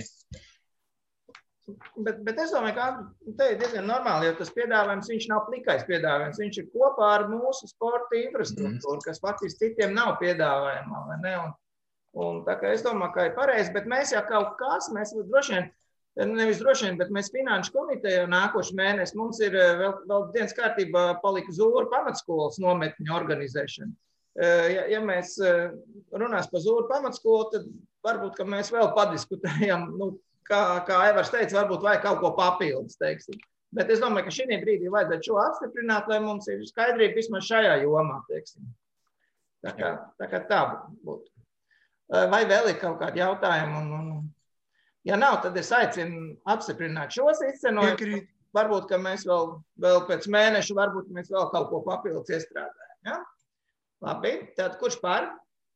Bet es domāju, ka te ir diezgan normāli, jo tas piedāvājums, viņš nav plikais piedāvājums, viņš ir kopā ar mūsu sporta infrastruktūru, kas faktiski citiem nav piedāvājumā, vai ne? Un tā kā es domāju, ka ir pareizi, bet mēs jau kaut kas, mēs droši vien, nevis droši vien, bet mēs Finanšu komitejā nākošu mēnesi, mums ir vēl dienas kārtībā palika Zūru pamatskolas nometņu organizēšana. Ja mēs runās par Zūru pamatskolu, tad varbūt, ka mēs vēl padiskutējam, kā Aivars teica, varbūt vajag kaut ko papildus, teiksim. Bet es domāju, ka šī brīdī vajadzētu šo apstiprināt, lai mums ir skaidrība vismaz šajā jomā, teiksim. Tā kā tā būtu. Vai vēl ir kaut kādi jautājumi? Ja nav, tad es aicinu apstiprināt šos izcenojumus. Varbūt, ka mēs vēl pēc mēneša, varbūt mēs vēl kaut ko papildus iestrādājam. Ja? Labi, tad kurš par?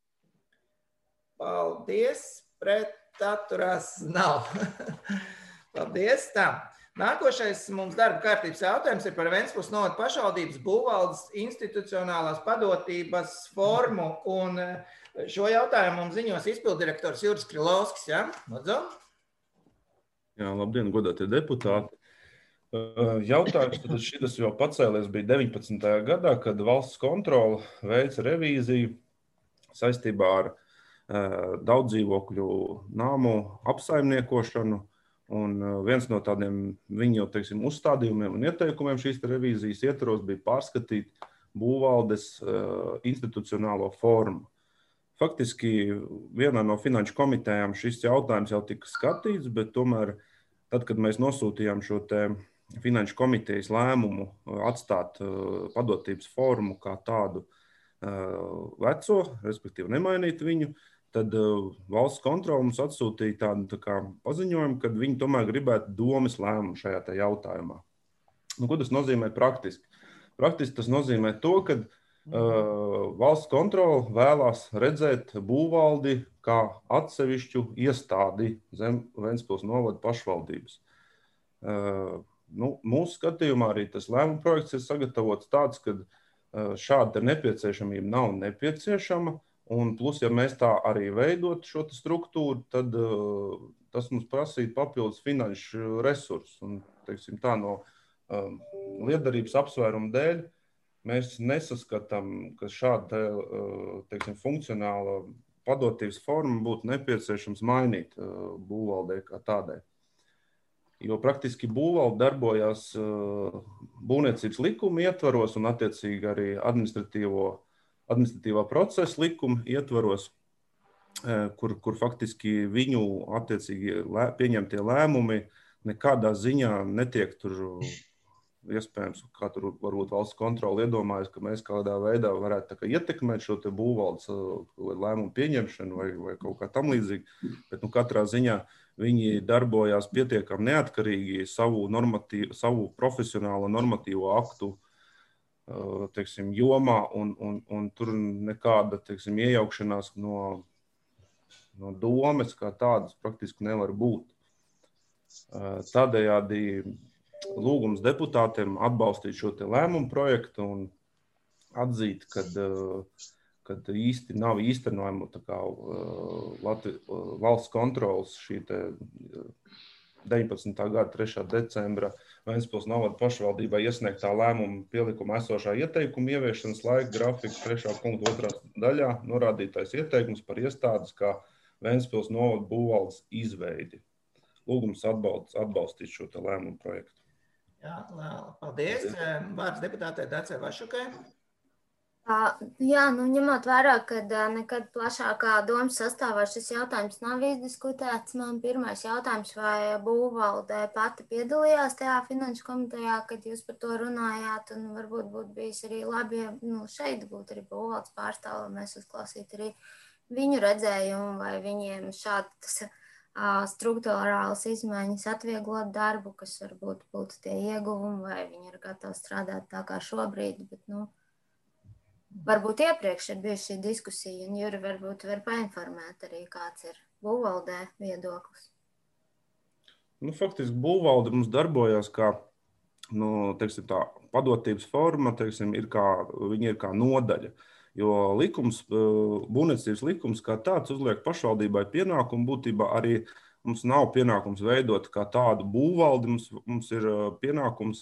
Paldies, pret atturās nav. Paldies, tā. Nākošais mums darba kārtības jautājums ir par Ventspils novada pašvaldības būvvaldes institucionālās padotības formu, un šo jautājumu mums ziņos izpildirektors Juris Krilovskis, ja? Lūdzu. Jā, labdien, godātie deputāti. Jautājums, tad šis jau pacēlies bija 19. gadā, kad valsts kontrole veica revīziju saistībā ar daudzdzīvokļu nāmu apsaimniekošanu, un viens no tādiem viņu, teiksim, uzstādījumiem un ieteikumiem šīs revīzijas ietvaros bija pārskatīt būvvaldes institucionālo formu. Faktiski vienā no finanšu komitejām šis jautājums jau tika skatīts, bet tomēr tad, kad mēs nosūtījām šo te finanšu komitejas lēmumu atstāt padotības formu kā tādu veco, respektīvi nemainīt viņu, tad valsts kontrole mums atsūtīja tādu paziņojumu, ka viņi tomēr gribētu domes lēmumu šajā te jautājumā. Ko tas nozīmē praktiski? Praktiski tas nozīmē to, ka valsts kontrole vēlās redzēt būvvaldi kā atsevišķu iestādi zem Ventspils novada pašvaldības. Mūsu skatījumā arī tas lēmuma projekts ir sagatavots tāds, ka šāda nepieciešamība nav nepieciešama. Un plus, ja mēs tā arī veidot šo struktūru, tad tas mums prasīja papildus finanšu resursus. Un, teiksim, tā no lietderības apsvērumu dēļ mēs nesaskatām, ka šāda funkcionāla padotības forma būtu nepieciešams mainīt būvvaldē kā tādai. Jo praktiski būvvalde darbojās būvniecības likuma ietvaros un attiecīgi arī administratīvā procesa likuma ietvaros, kur faktiski viņu attiecīgi pieņemtie lēmumi nekādā ziņā netiek tur iespējams, kā tur varbūt valsts kontrole iedomājas, ka mēs kādā veidā varētu ietekmēt šo te būvvaldes lēmumu pieņemšanu vai kaut kā tam līdzīgi, bet katrā ziņā viņi darbojās pietiekami neatkarīgi savu profesionālo normatīvo aktu jomā, un tur nekāda iejaukšanās no domes kā tādas praktiski nevar būt. Tādējādi lūgums deputātiem atbalstīt šo te lēmumu projektu un atzīt, kad īsti nav īstenojama valsts kontrolas šī 19. gada 3. decembra Ventspils novada pašvaldībā iesniegtā lēmuma pielikuma esošā ieteikuma ieviešanas laika grafiks 3. punktu 2. daļā norādītais ieteikums par iestādes kā Ventspils novada būvvaldes izveidi. Lūgums atbalstīt šo te lēmumu projektu. Jā, paldies. Vārds deputātei Dacei Vašukai. Jā, ņemot vērā, ka nekad plašākā domas sastāvā šis jautājums nav izdiskutēts, man pirmais jautājums, vai būvvalde pati piedalījās tajā finanšu komitejā, kad jūs par to runājāt, un varbūt būtu bijis arī labi, ja šeit būtu arī būvvaldes pārstāvi, lai mēs uzklausītu arī viņu redzējumu, vai viņiem šādas struktūrālas izmaiņas atvieglot darbu, kas varbūt būtu tie ieguvumi, vai viņi ir gatavi strādāt tā kā šobrīd, bet, varbūt iepriekš ir bijusi šī diskusija, un Juri varbūt var painformēt arī, kāds ir būvvaldē viedoklis. Faktiski būvvalde mums darbojās kā, tā padotības forma, viņa ir kā nodaļa. Jo būvniecības likums kā tāds uzliek pašvaldībai pienākumu, būtībā arī mums nav pienākums veidot kā tādu būvvaldi, mums ir pienākums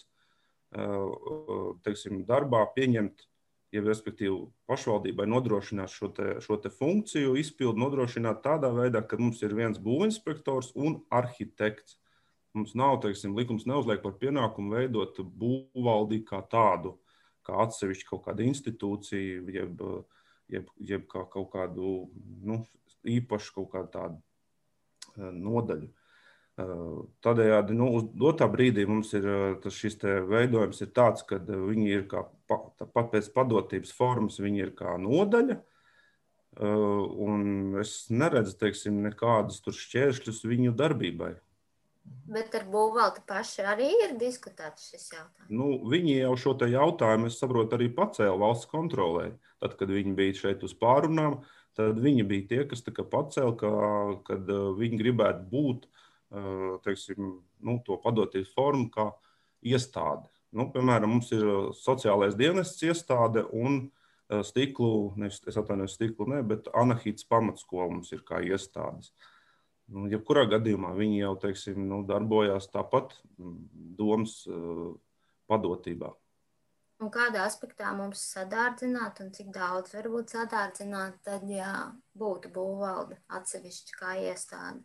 darbā pieņemt, respektīvi pašvaldībai nodrošināt šo te funkciju, izpildu nodrošināt tādā veidā, ka mums ir viens būvinspektors un arhitekts. Mums nav, likums neuzliek par pienākumu veidot būvvaldi kā tādu, kā atsevišķi kaut kāda institūcija, jeb kā kaut kādu īpašu kaut kādu tādu nodaļu. Tādējādi, uz dotā brīdī mums ir šis te veidojums ir tāds, ka viņi ir kā, pat pēc padotības formas, viņi ir kā nodaļa, un es neredzu, nekādus tur šķēršļus viņu darbībai. Bet ar būvvaldi paši arī ir diskutēts šis jautājums? Viņi jau šo te jautājumu, es saprotu, arī pacēla valsts kontrolē. Tad, kad viņi bija šeit uz pārunām, tad viņi bija tie, kas pacēla, kad viņi gribētu būt, to padotības formu kā iestāde. Piemēram, mums ir sociālais dienests iestāde un bet Anahītas pamatskola mums ir kā iestādes. Jebkurā gadījumā viņi jau, darbojās tāpat domas padotībā. Un kādā aspektā mums sadārdzināt un cik daudz varbūt sadārdzināt, tad, ja būtu būvvalde atsevišķi kā iestāde?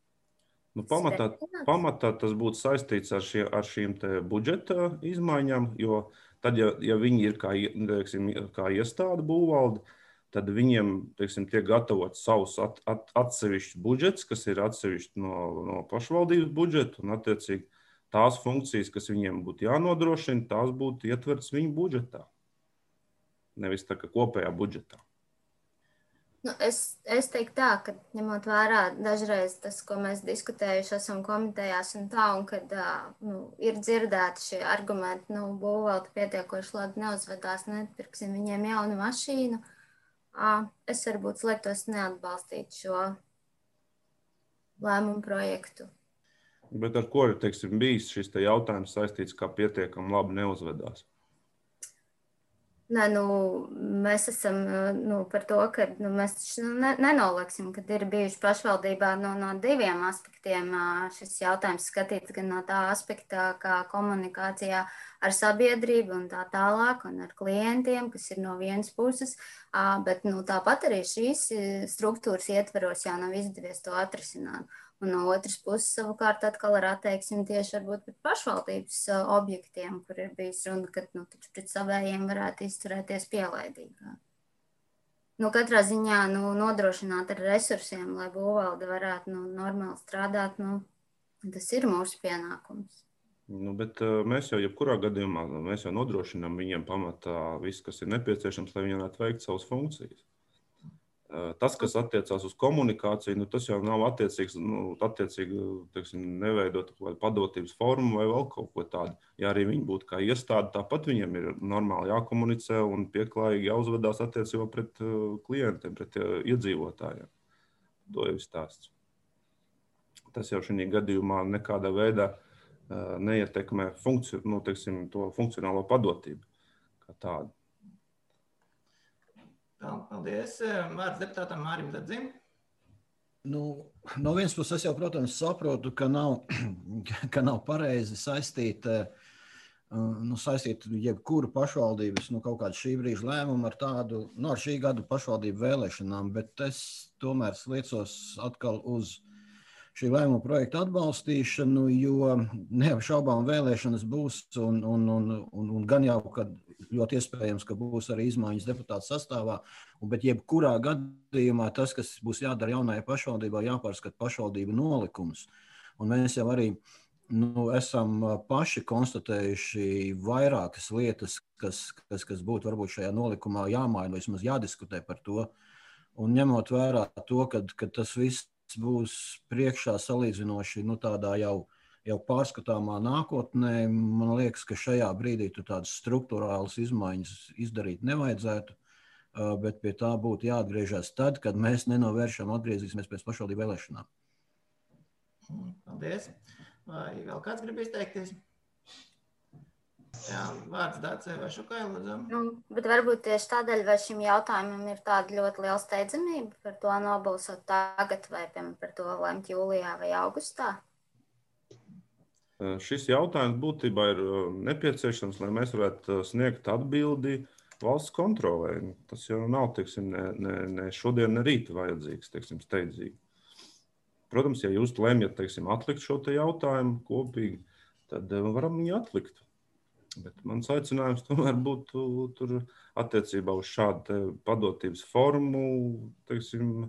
Pamatā tas būtu saistīts ar šīm te budžeta izmaiņām, jo tad, ja viņi ir kā iestāde būvvalde, tad viņiem, tiek gatavots savus atsevišķus budžets, kas ir atsevišķi no pašvaldības budžeta, un attiecīgi tās funkcijas, kas viņiem būtu jānodrošina, tās būtu ietverts viņu budžetā, nevis tā kā kopējā budžetā. Es teiktu tā, ka ņemot vērā dažreiz tas, ko mēs diskutējuši esam komitejās un tā, un kad ir dzirdēti šie argumenti, būvvalde pietiekoši labi neuzvedās, nepirksim viņiem jaunu mašīnu, es varbūt slēgtos neatbalstīt šo lēmumu projektu. Bet ar ko ir, teiksim, bijis šis te jautājums saistīts, kā pietiekami labi neuzvedās? Nē, mēs esam par to, ka mēs nenolieksim, ka ir bijuši pašvaldībā no diviem aspektiem šis jautājums skatīts, gan no tā aspekta, kā komunikācijā ar sabiedrību un tā tālāk, un ar klientiem, kas ir no vienas puses, bet tāpat arī šīs struktūras ietveros jau nav izdevies to atrisināt. Un no otras puses, savukārt, atkal ar attieksmi tieši varbūt pret pašvaldības objektiem, kur ir bijis runa, ka taču pret savējiem varētu izturēties pielaidīgāk. Katrā ziņā nodrošināt ar resursiem, lai būvvalde varētu normāli strādāt, tas ir mūsu pienākums. Bet mēs jau jebkurā gadījumā mēs jau nodrošinām viņiem pamatā visu, kas ir nepieciešams, lai viņi varētu veikt savas funkcijas. Tas, kas attiecās uz komunikāciju, tas jau nav attiecīgi, teiksim, neveidot padotības formu vai vēl kaut ko tādu. Ja arī viņi būtu kā iestāde, tāpat viņiem ir normāli jākomunicē un pieklājīgi jāuzvedās attiecībā pret klientiem, pret iedzīvotājiem. To jau ir stāsts. Tas jau šī gadījumā nekādā veidā neietekmē to funkcionālo padotību kā tādu. Paldies. Vārds deputātam Mārim Dadzim. No vienas puses, es jau, protams, saprotu, ka nav pareizi saistīt jebkuru pašvaldības kaut kādu šī brīža lēmumu ar tādu, ar šī gada pašvaldību vēlēšanām, bet es tomēr liecos atkal uz šī lēmuma projekta atbalstīšanu, jo neapšaubām vēlēšanas būs un gan jau, kad ļoti iespējams, ka būs arī izmaiņas deputātu sastāvā, bet jebkurā gadījumā tas, kas būs jādara jaunajai pašvaldībā, jāpārskata pašvaldību nolikums. Un mēs jau arī esam paši konstatējuši vairākas lietas, kas būtu varbūt šajā nolikumā jāmaina, vai vismaz jādiskutē par to. Un ņemot vērā to, ka tas viss būs priekšā salīdzinoši tādā jau pārskatāmā nākotnē, man liekas, ka šajā brīdī tādas struktūrālas izmaiņas izdarīt nevajadzētu, bet pie tā būtu jāatgriežas tad, kad mēs nenovēršam atgriezīsimies pēc pašvaldību vēlēšanām. Paldies. Vai vēl kāds grib izteikties? Jā, vārds Dācei vai Šukai, lūdzu. Bet varbūt tieši tādēļ, vai šim jautājumam ir tāda ļoti liela steidzamība par to nobalsot tagad vai par to lemt jūlijā vai augustā? Šis jautājums būtībā ir nepieciešams, lai mēs varētu sniegt atbildi valsts kontrolē. Tas jau nav, teiksim, ne šodien, ne rīt vajadzīgs, teiksim, steidzīgi. Protams, ja jūs lemjat, teiksim, atlikt šo te jautājumu kopīgi, tad varam viņu atlikt. Bet mans aicinājums tomēr būtu tur attiecībā uz šādu padotības formu, teiksim,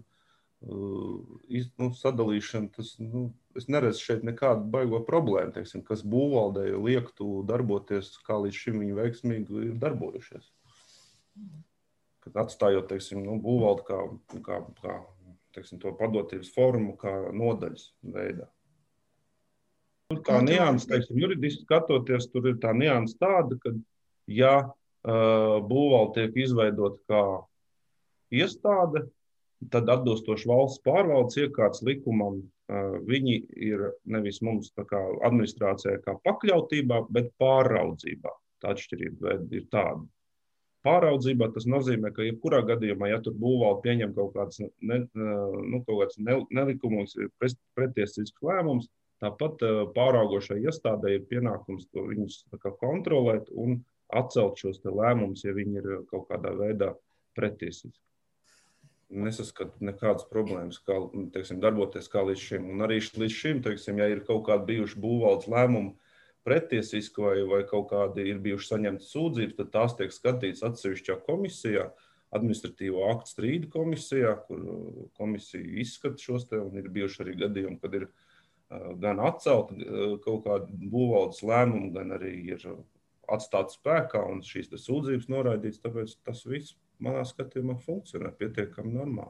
sadalīšanu. Es neredzu šeit nekādu baigo problēmu, teiksim, kas būvvaldei liektu darboties, kā līdz šim viņi veiksmīgi ir darbojušies. Kad atstājot, teiksim, būvvaldi kā teiksim, to padotības formu, kā nodaļas veidā. Tur tā nianse, teiksim, juridiski skatoties, tur ir tā nianse tāda, ka, ja būvvalde tiek izveidota kā iestāde, tad atbilstoši valsts pārvaldes iekārtas likumam, viņi ir nevis mums tā kā administrācijā kā pakļautībā, bet pāraudzībā. Tā atšķirība ir tāda. Pāraudzībā tas nozīmē, ka jebkurā gadījumā, ja tur būvvalde pieņem kaut kāds nelikumīgs pretiesisks lēmums, tāpat pāraugošai iestādē ir pienākums viņus kontrolēt un atcelt šos lēmumus, ja viņi ir kaut kādā veidā pretiesiski. Nesaskatu nekādas problēmas, kā, teiksim, darboties kā līdz šim. Un arī līdz šim, teiksim, ja ir kaut kādi bijuši būvvaldes lēmumi pretiesiski vai kaut kādi ir bijuši saņemti sūdzības, tad tās tiek skatīts atsevišķā komisijā, administratīvo aktu strīdu komisijā, kur komisija izskata šos te, un ir bijuši arī gadījumi, kad ir gan atcelt kaut kādu būvvaldes lēmumu, gan arī ir atstāts spēkā un šīs sūdzības noraidīts, tāpēc tas viss manā skatījumā funkcionē pietiekami normāli.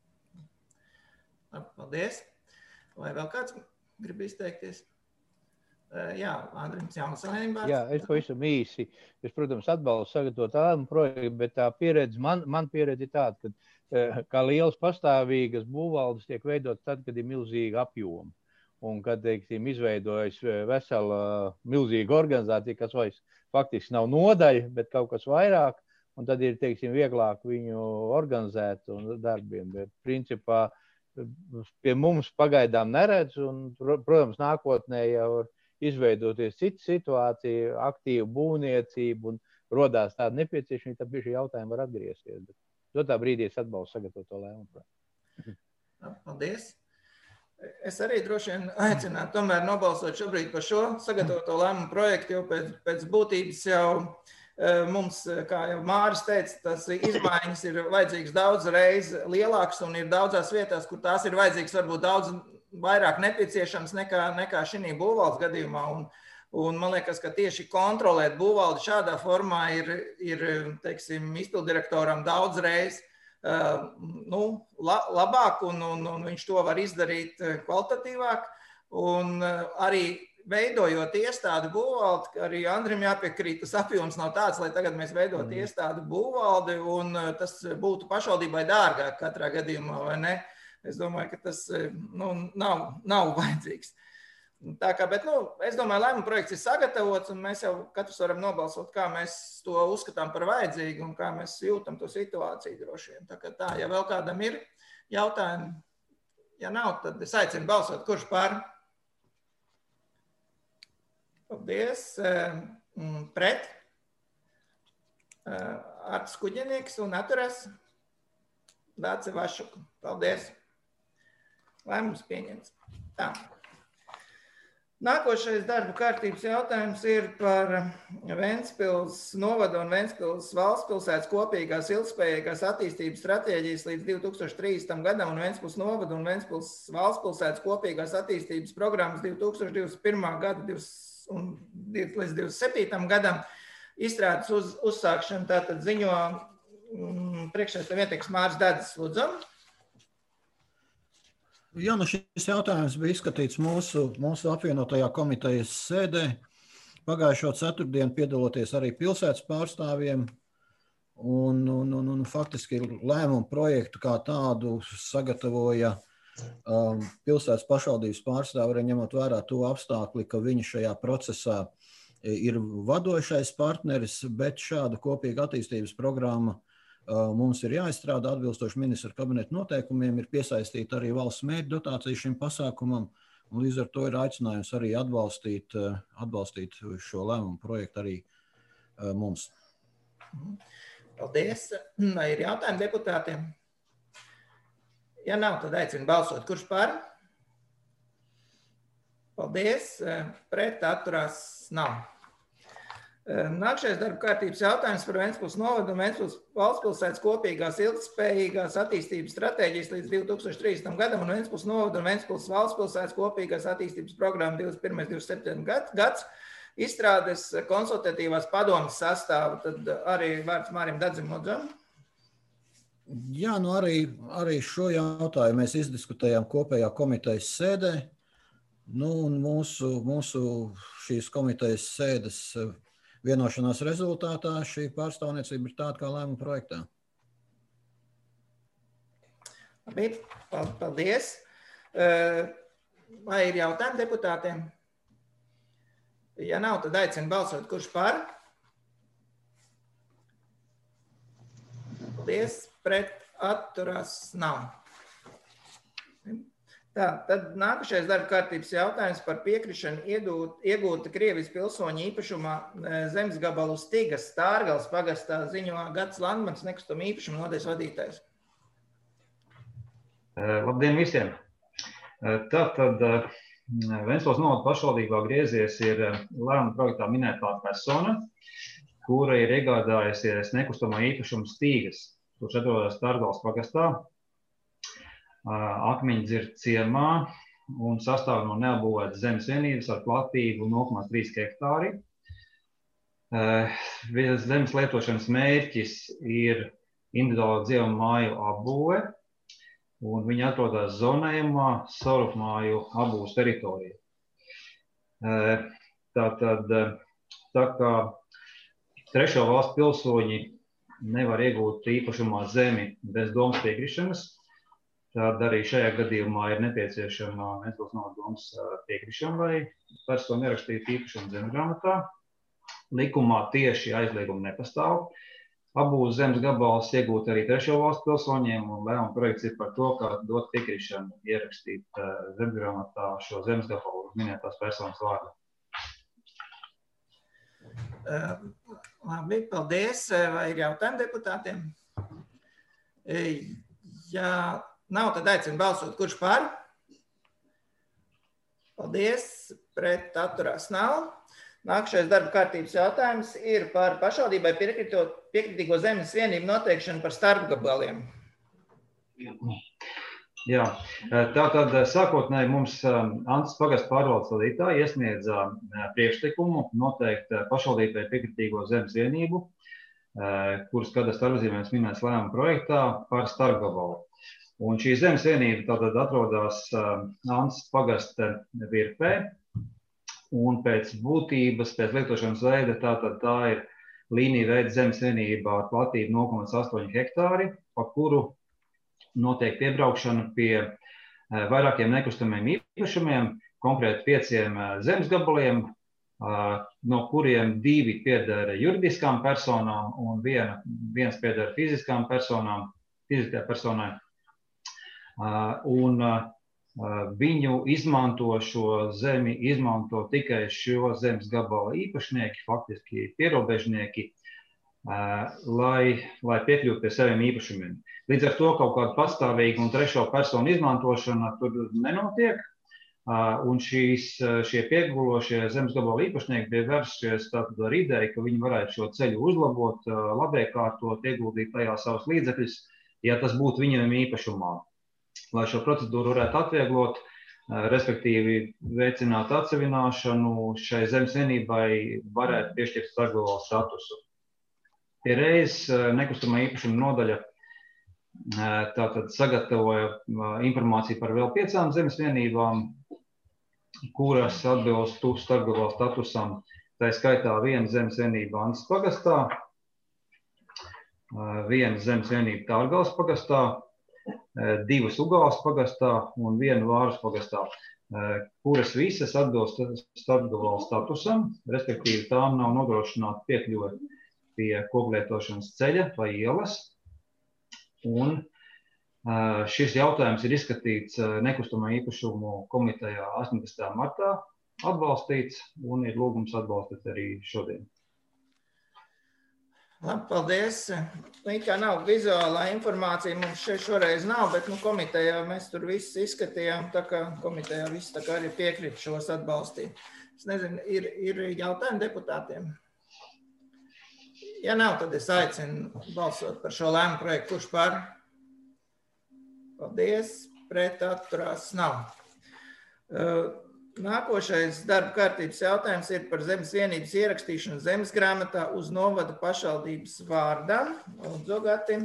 Paldies. Vai vēl kāds grib izteikties? Jā, Andriņš Jāmasalēnim vārds. Jā, es pavisam īsi. Es, protams, atbalstu sagatavot lēmumu projektu, bet tā pieredze, man pieredze ir tāda, ka kā lielas pastāvīgas būvvaldes tiek veidot tad, kad ir milzīga apjoma. un kad, teiksim, izveidojas vesela milzīga organizācija, kas vairs faktiski nav nodaļa, bet kaut kas vairāk, un tad ir, teiksim, vieglāk viņu organizēt un darbiem. Bet, principā, pie mums pagaidām neredz, un, protams, nākotnē jau var izveidoties cita situācija, aktīva būvniecība, un rodās tāda nepieciešamība, tad pie šī jautājuma var atgriezties. Bet dotā brīdī es atbalstu sagatavoto lēmumu. Paldies! Es arī droši vien aicinātu tomēr nobalsot šobrīd par šo sagatavoto lēmumu projektu, jo pēc būtības jau mums, kā jau Māris teica, tas izmaiņas ir vajadzīgs daudz reiz lielāks un ir daudzās vietās, kur tās ir vajadzīgs varbūt daudz vairāk nepieciešams nekā šī būvvaldes gadījumā. Un man liekas, ka tieši kontrolēt būvvaldi šādā formā ir teiksim, izpildirektoram daudz reiz labāk, un viņš to var izdarīt kvalitatīvāk. Un arī veidojot iestādi būvvaldi, arī Andrim jāpiekrīt, tas apjoms nav tāds, lai tagad mēs veidot iestādi būvvaldi, un tas būtu pašvaldībai dārgāk katrā gadījumā, vai ne? Es domāju, ka tas nav vajadzīgs. Tā kā, bet, es domāju, lēmuma projekts ir sagatavots, un mēs jau katrs varam nobalsot, kā mēs to uzskatām par vajadzīgu un kā mēs jūtam to situāciju droši vien. Tā kā tā, ja vēl kādam ir jautājumi, ja nav, tad es aicinu balsot, kurš par? Paldies. Pret? Artis Kuģenieks un atturēs? Dāce Vašuka. Paldies. Lēmums pieņemts. Tā. Nākošais darba kārtības jautājums ir par Ventspils novada un Ventspils valstspilsētas kopīgās ilgspējīgās attīstības stratēģijas līdz 2030. gadam un Ventspils novada un Ventspils valstspilsētas kopīgās attīstības programmas 2021. gada līdz 2027. gadam izstrādes uzsākšana. Tātad ziņo priekšsēdētāja vietnieks Māris Dedzis, lūdzu. Jā, šis jautājums bija izskatīts mūsu apvienotajā komitejas sēdē. Pagājušo ceturtdienu piedaloties arī pilsētas pārstāvjiem. Un faktiski lēmumu projektu kā tādu sagatavoja pilsētas pašvaldības pārstāvi, arī ņemot vērā to apstākli, ka viņi šajā procesā ir vadošais partneris, bet šāda kopīga attīstības programma mums ir jāizstrādā atbilstoši ministra kabineta noteikumiem, ir piesaistīta arī valsts mērķu dotācija šim pasākumam, un līdz ar to ir aicinājums arī atbalstīt šo lēmumu projektu arī mums. Paldies. Vai ir jautājumi deputātiem? Ja nav, tad aicinu balsot. Kurš par? Paldies. Pret atturās nav. Nākšais darba kārtības jautājums par Ventspils novadu un Ventspils valstspilsētas kopīgās ilgtspējīgās attīstības stratēģijas līdz 2030. gadam un Ventspils novadu un Ventspils valstspilsētas kopīgās attīstības programma 21.27. gads izstrādes konsultatīvās padomas sastāvu. Tad arī vārds Mārim Dedzim, lūdzu. Jā, arī šo jautājumu mēs izdiskutējām kopējā komitejas sēdē. Un mūsu šīs komitejas sēdes vienošanās rezultātā šī pārstāvniecība ir tāda kā lēmuma projektā. Paldies. Vai ir jautājumi deputātiem? Ja nav, tad aicinu balsot, kurš par? Paldies. Pret atturās nav. Tā, tad nākušais darba kārtības jautājums par piekrišanu iegūta Krievijas pilsoņu īpašumā zemes gabalu Stigas Stārgales pagastā, ziņo Gads Landmans, nekustama īpašuma nodaļas vadītājs. Labdien visiem! Tātad Ventspils novada pašvaldībā griezies ir lēmuma projektā minētā persona, kura ir iegādājusies nekustamo īpašumu Stīgas, kurš atrodas Stārgales pagastā, Akmeņdzird ciemā un sastāv no neapbūvētas zemes vienības ar platību 0,3 hektāri. Zemes lietošanas mērķis ir individuāla dzīvuma māju apbūve, un viņi atrodas zonējumā Sorupmāju apbūves teritorijā. Tātad, tā kā trešo valstu pilsoņi nevar iegūt īpašumā zemi bez domas piekrišanas, tad arī šajā gadījumā ir nepieciešama Ventspils novada domes piekrišana, lai persona ierakstītu īpašumu zemesgrāmatā. Likumā tieši aizlieguma nepastāv. Abūs zemes gabals iegūt arī trešo valstu pilsoņiem, un lēmuma projekts ir par to, kā dot piekrišanu ierakstīt zemesgrāmatā šo zemes gabalu minētās personas vārdu. Labi, paldies. Vai ir jautājumi deputātiem? Ja nav, tad aicinu balsot, kurš par? Paldies. Pret atturās nav. Nākamais darba kārtības jautājums ir par pašvaldībai piekritīgo zemes vienību noteikšanu par starpgabaliem. Jā, tātad sākotnēji mums Antas pagasta pārvaldes vadītāja iesniedza priekšlikumu noteikt pašvaldībai piekritīgo zemes vienību, kuras kadastra apzīmējums minēts lēmuma projektā par starpgabalu. Un šī zemes vienība tātad atrodas Antas pagasta virpē. Un pēc būtības, pēc lietošanas veida, tā ir līnija veida zemes vienība ar platību 0,8 hektāri, pa kuru notiek piebraukšana pie vairākiem nekustamiem īpašumiem, konkrēti 5 zemes gabaliem, no kuriem 2 pieder juridiskām personām un viens pieder fiziskām personām, fiziskai personai. Un viņu izmanto šo zemi, izmanto tikai šo zemes gabala īpašnieki, faktiski pierobežnieki, lai piekļūtu pie saviem īpašumiem. Līdz ar to kaut kāda pastāvīga un trešo personu izmantošana tur nenotiek, un šie piegulošie zemes gabala īpašnieki bija vērsušies tātad ar ideju, ka viņi varētu šo ceļu uzlabot, labiekārtot, ieguldīt tajā savus līdzekļus, ja tas būtu viņiem īpašumā. Lai šo procedūru varētu atvieglot, respektīvi veicināt atsevināšanu, šai zemes vienībai varētu piešķirt starpgabalu statusu. Pie reizes nekustamā īpašuma nodaļa tātad sagatavoja informāciju par vēl 5 zemes vienībām, kuras atbilst starpgabalu statusam. Tā skaitā 1 zemes vienība Antas pagastā, 1 zemes vienība Tārgales pagastā, 2 Ugāles pagastā un 1 Vāras pagastā, kuras visas atbilst starpgabalu statusam, respektīvi tām nav nodrošināta piekļuve pie koplietošanas ceļa vai ielas. Un šis jautājums ir izskatīts nekustamā īpašumu komitejā 18. martā, atbalstīts un ir lūgums atbalstīt arī šodien. Labi, paldies. It kā nav vizuālā informācija, mums šoreiz nav, bet komitejā mēs tur viss izskatījām, tā kā komitejā viss tā kā arī piekrīt šos atbalstīt. Es nezinu, ir jautājumi deputātiem? Ja nav, tad es aicinu balsot par šo lēmumu projektu. Kurš par? Paldies. Pret atturās nav. Nākošais darba kārtības jautājums ir par zemes vienības ierakstīšanu zemesgrāmatā uz novada pašvaldības vārdā. Lūdzu, Gati.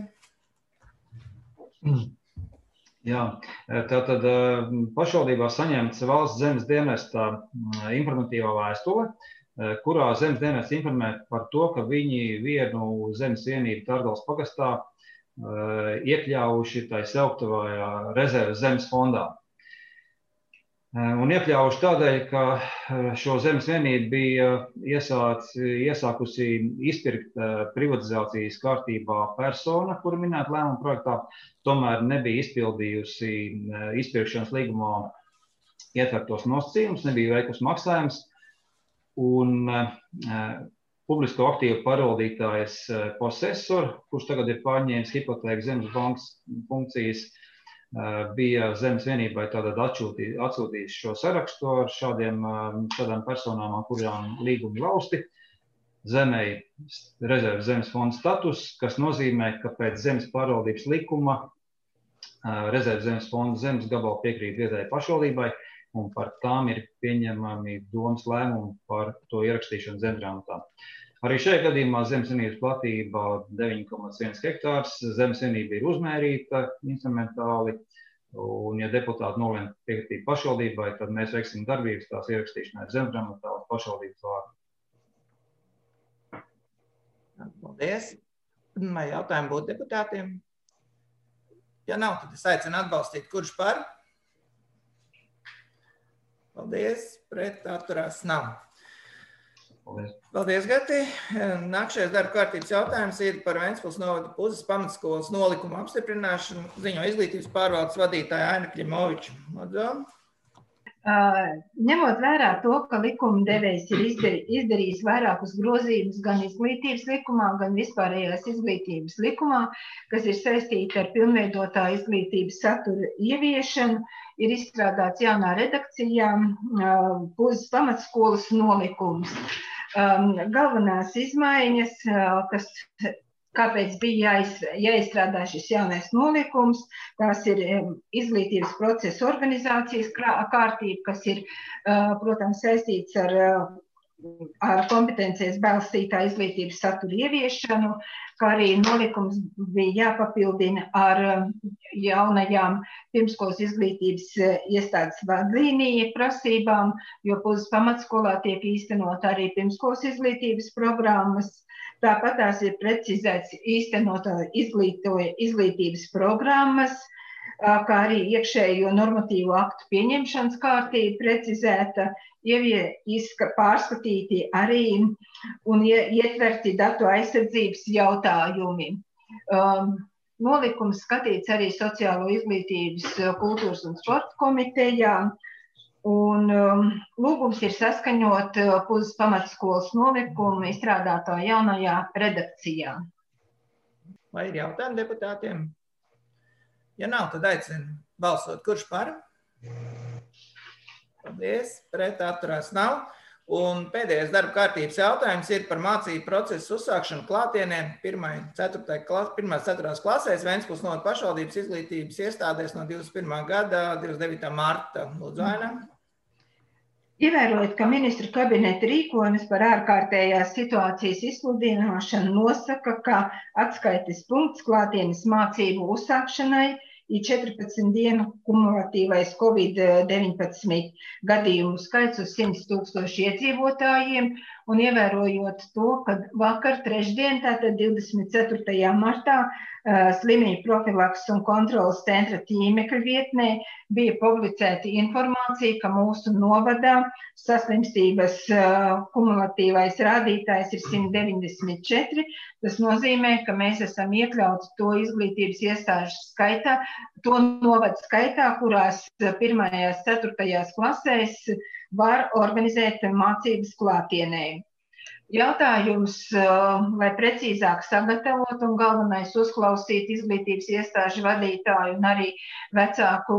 Jā, tātad pašvaldībā saņemts valsts zemes dienesta informatīvā vēstule, kurā zemes dienests informē par to, ka viņi vienu zemes vienību Tārgales pagastā iekļāvuši tai sauktavajā rezerves zemes fondā. Un iekļāvuši tādēļ, ka šo zemes vienību bija iesākusi izpirkt privatizācijas kārtībā persona, kura minēta lēmuma projektā, tomēr nebija izpildījusi izpirkšanas līgumā ietvertos nosacījumus, nebija veikusi maksājums, un publisko aktīvu pārvaldītājs posesor, kurš tagad ir pārņēmis hipotēku zemes bankas funkcijas, bija zemes vienībai tātad atsūtījis šo sarakstu ar šādām personām, ar kurām līgumi lausti. Zemei rezerves zemes fonda status, kas nozīmē, ka pēc zemes pārvaldības likuma rezerves zemes fonda zemes gabala piekrīt vietējai pašvaldībai, un par tām ir pieņemami domes lēmumi par to ierakstīšanu zemesgrāmatā. Arī šajā gadījumā zemes vienības platība 9,1 hektārs, zemes vienība ir uzmērīta instrumentāli, un ja deputāti nolēma piekritīt pašvaldībai, tad mēs veiksim darbības tās ierakstīšanai zemesgrāmatā uz pašvaldības vārdu. Paldies. Vai jautājumi būtu deputātiem? Ja nav, tad es aicinu atbalstīt, kurš par. Paldies, pret atturās nav. Paldies, Gati. Nākšais darba kārtības jautājums ir par Ventspils novada Puzes pamatskolas nolikumu apstiprināšanu. Ziņo izglītības pārvaldes vadītāja Aina Klimoviča. Ņemot vērā to, ka likumdevējs ir izdarījis vairākus grozījumus gan izglītības likumā, gan vispārējās izglītības likumā, kas ir saistīti ar pilnveidotā izglītības satura ieviešanu, ir izstrādāts jaunā redakcijā Puzes pamatskolas nolikums. Galvenās izmaiņas, kāpēc bija jāizstrādā šis jaunais nolikums, tās ir izglītības procesa organizācijas kārtība, kas ir, protams, saistīts ar kompetencijas balstītā izglītības satura ieviešanu, kā arī nolikums bija jāpapildina ar jaunajām pirmskolas izglītības iestādes vadlīniju prasībām, jo Puzes pamatskolā tiek īstenot arī pirmskolas izglītības programmas. Tāpat tās ir precizēts īstenot izglītības programmas, kā arī iekšējo normatīvo aktu pieņemšanas kārtība precizēta, pārskatīti arī un ietverti datu aizsardzības jautājumi. Nolikums skatīts arī Sociālo izglītības, kultūras un sporta komitejā. Un lūgums ir saskaņot Puzes pamatskolas nolikumu izstrādātā jaunajā redakcijā. Vai ir jautājumi deputātiem? Ja nav, tad aicinu balsot. Kurš par? Paldies, pret atturās nav. Un pēdējais darba kārtības jautājums ir par mācību procesu uzsākšanu klātienē 1.4. klasēs Ventspils novada pašvaldības izglītības iestādēs no 21. gada 29. marta. Lūdzu, Aina. Ievērojot, ka ministru kabineta rīkojums par ārkārtējās situācijas izsludināšanu nosaka, ka atskaites punkts klātienes mācību uzsākšanai ir 14 dienu kumulatīvais COVID-19 gadījumu skaits uz 100 000 iedzīvotājiem, un ievērojot to, ka vakar trešdien, tātad 24. martā, slimību profilakses un kontrolas centra tīmekļa vietnē bija publicēta informācija, ka mūsu novadā saslimstības kumulatīvais rādītājs ir 194. Tas nozīmē, ka mēs esam iekļauti to izglītības iestāžu skaitā, to novadu skaitā, kurās 1. 4. klasēs var organizēt mācības klātienē. Jautājums, lai precīzāk sagatavot un galvenais uzklausīt izglītības iestāžu vadītāju un arī vecāku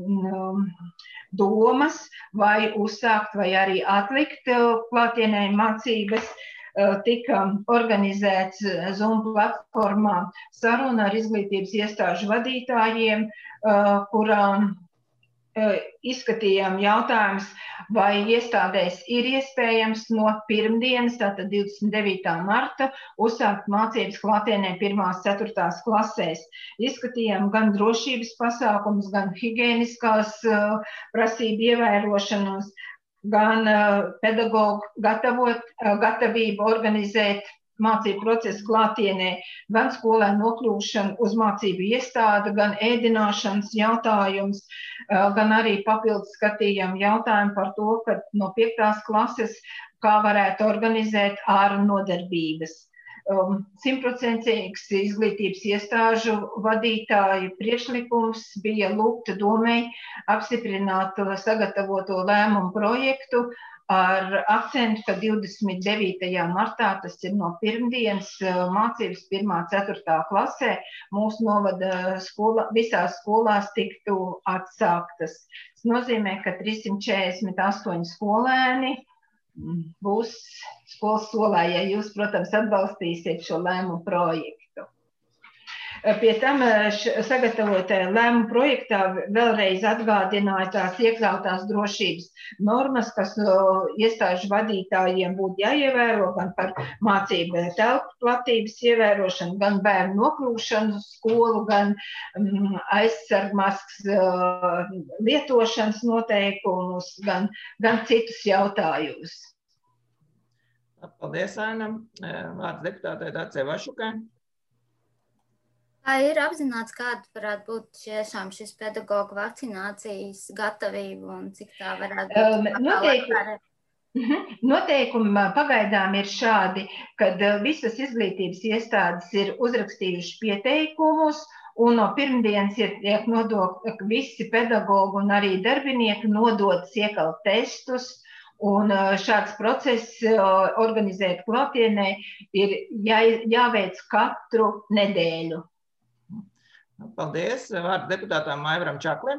domas, vai uzsākt vai arī atlikt klātienē mācības, tika organizēts Zoom platformā saruna ar izglītības iestāžu vadītājiem, kurām izskatījām jautājums, vai iestādēs ir iespējams no pirmdienas, tātad 29. marta, uzsākt mācības klātienē 1. 4. klasēs. Izskatījām gan drošības pasākumus, gan higiēniskās prasību ievērošanos, gan pedagogu gatavību organizēt mācību procesu klātienē, gan skolēnu nokļūšanu uz mācību iestādi, gan ēdināšanas jautājums, gan arī papildus skatījām jautājumu par to, ka no 5. klases kā varētu organizēt āru nodarbības. 100% izglītības iestāžu vadītāju priekšlikums bija lūgta domei apstiprināt sagatavoto lēmumu projektu, ar akcentu, ka 29. martā, tas ir no pirmdienas, mācības 1. 4. klasē mūsu novada visās skolās tiktu atsāktas. Tas nozīmē, ka 348 skolēni būs skolas solā, ja jūs, protams, atbalstīsiet šo lēmumu projektu. Pie tam sagatavotajā lēmuma projektā vēlreiz atgādināja tās iekļautās drošības normas, kas iestāžu vadītājiem būtu jāievēro gan par mācību telpu platības ievērošanu, gan bērnu nokļūšanu uz skolu, gan aizsargmaskas lietošanas noteikumus, gan citus jautājumus. Paldies, Aina. Vārds deputātei Dacei Vašukai. Vai ir apzināts, kāda varētu būt tiešām šis pedagoģu vakcinācijas gatavība un cik tā varētu būt? Noteikumi pagaidām ir šādi, kad visas izglītības iestādes ir uzrakstījuši pieteikumus, un no pirmdienas tiek visi pedagoģi un arī darbinieki nododas iekalt testus, un šāds process organizēt klātienē ir jāveic katru nedēļu. Paldies. Vārds deputātām Aivaram Čaklim.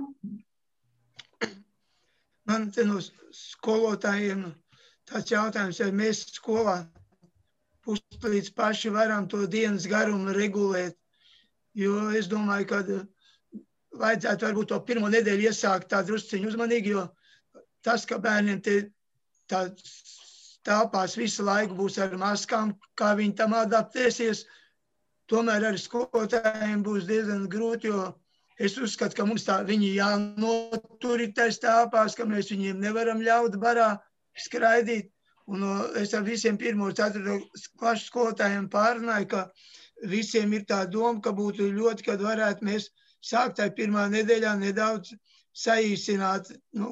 Man te no skolotājiem tāds jautājums, ja mēs skolā puslīdz paši varam to dienas garumu regulēt, jo es domāju, ka vajadzētu varbūt to pirmo nedēļu iesākt tā drusciņu uzmanīgi, jo tas, ka bērniem tā telpās visu laiku būs ar maskām, kā viņi tam adaptēsies, tomēr arī skolotājiem būs diezgan grūti, jo es uzskatu, ka mums viņi jānoturītais telpās, ka mēs viņiem nevaram ļaut barā skraidīt. Un es ar visiem 1. un 4. klašu skolotājiem pārunāju, ka visiem ir tā doma, ka būtu ļoti, kad varētu mēs sākt tai pirmā nedēļā nedaudz saīsināt.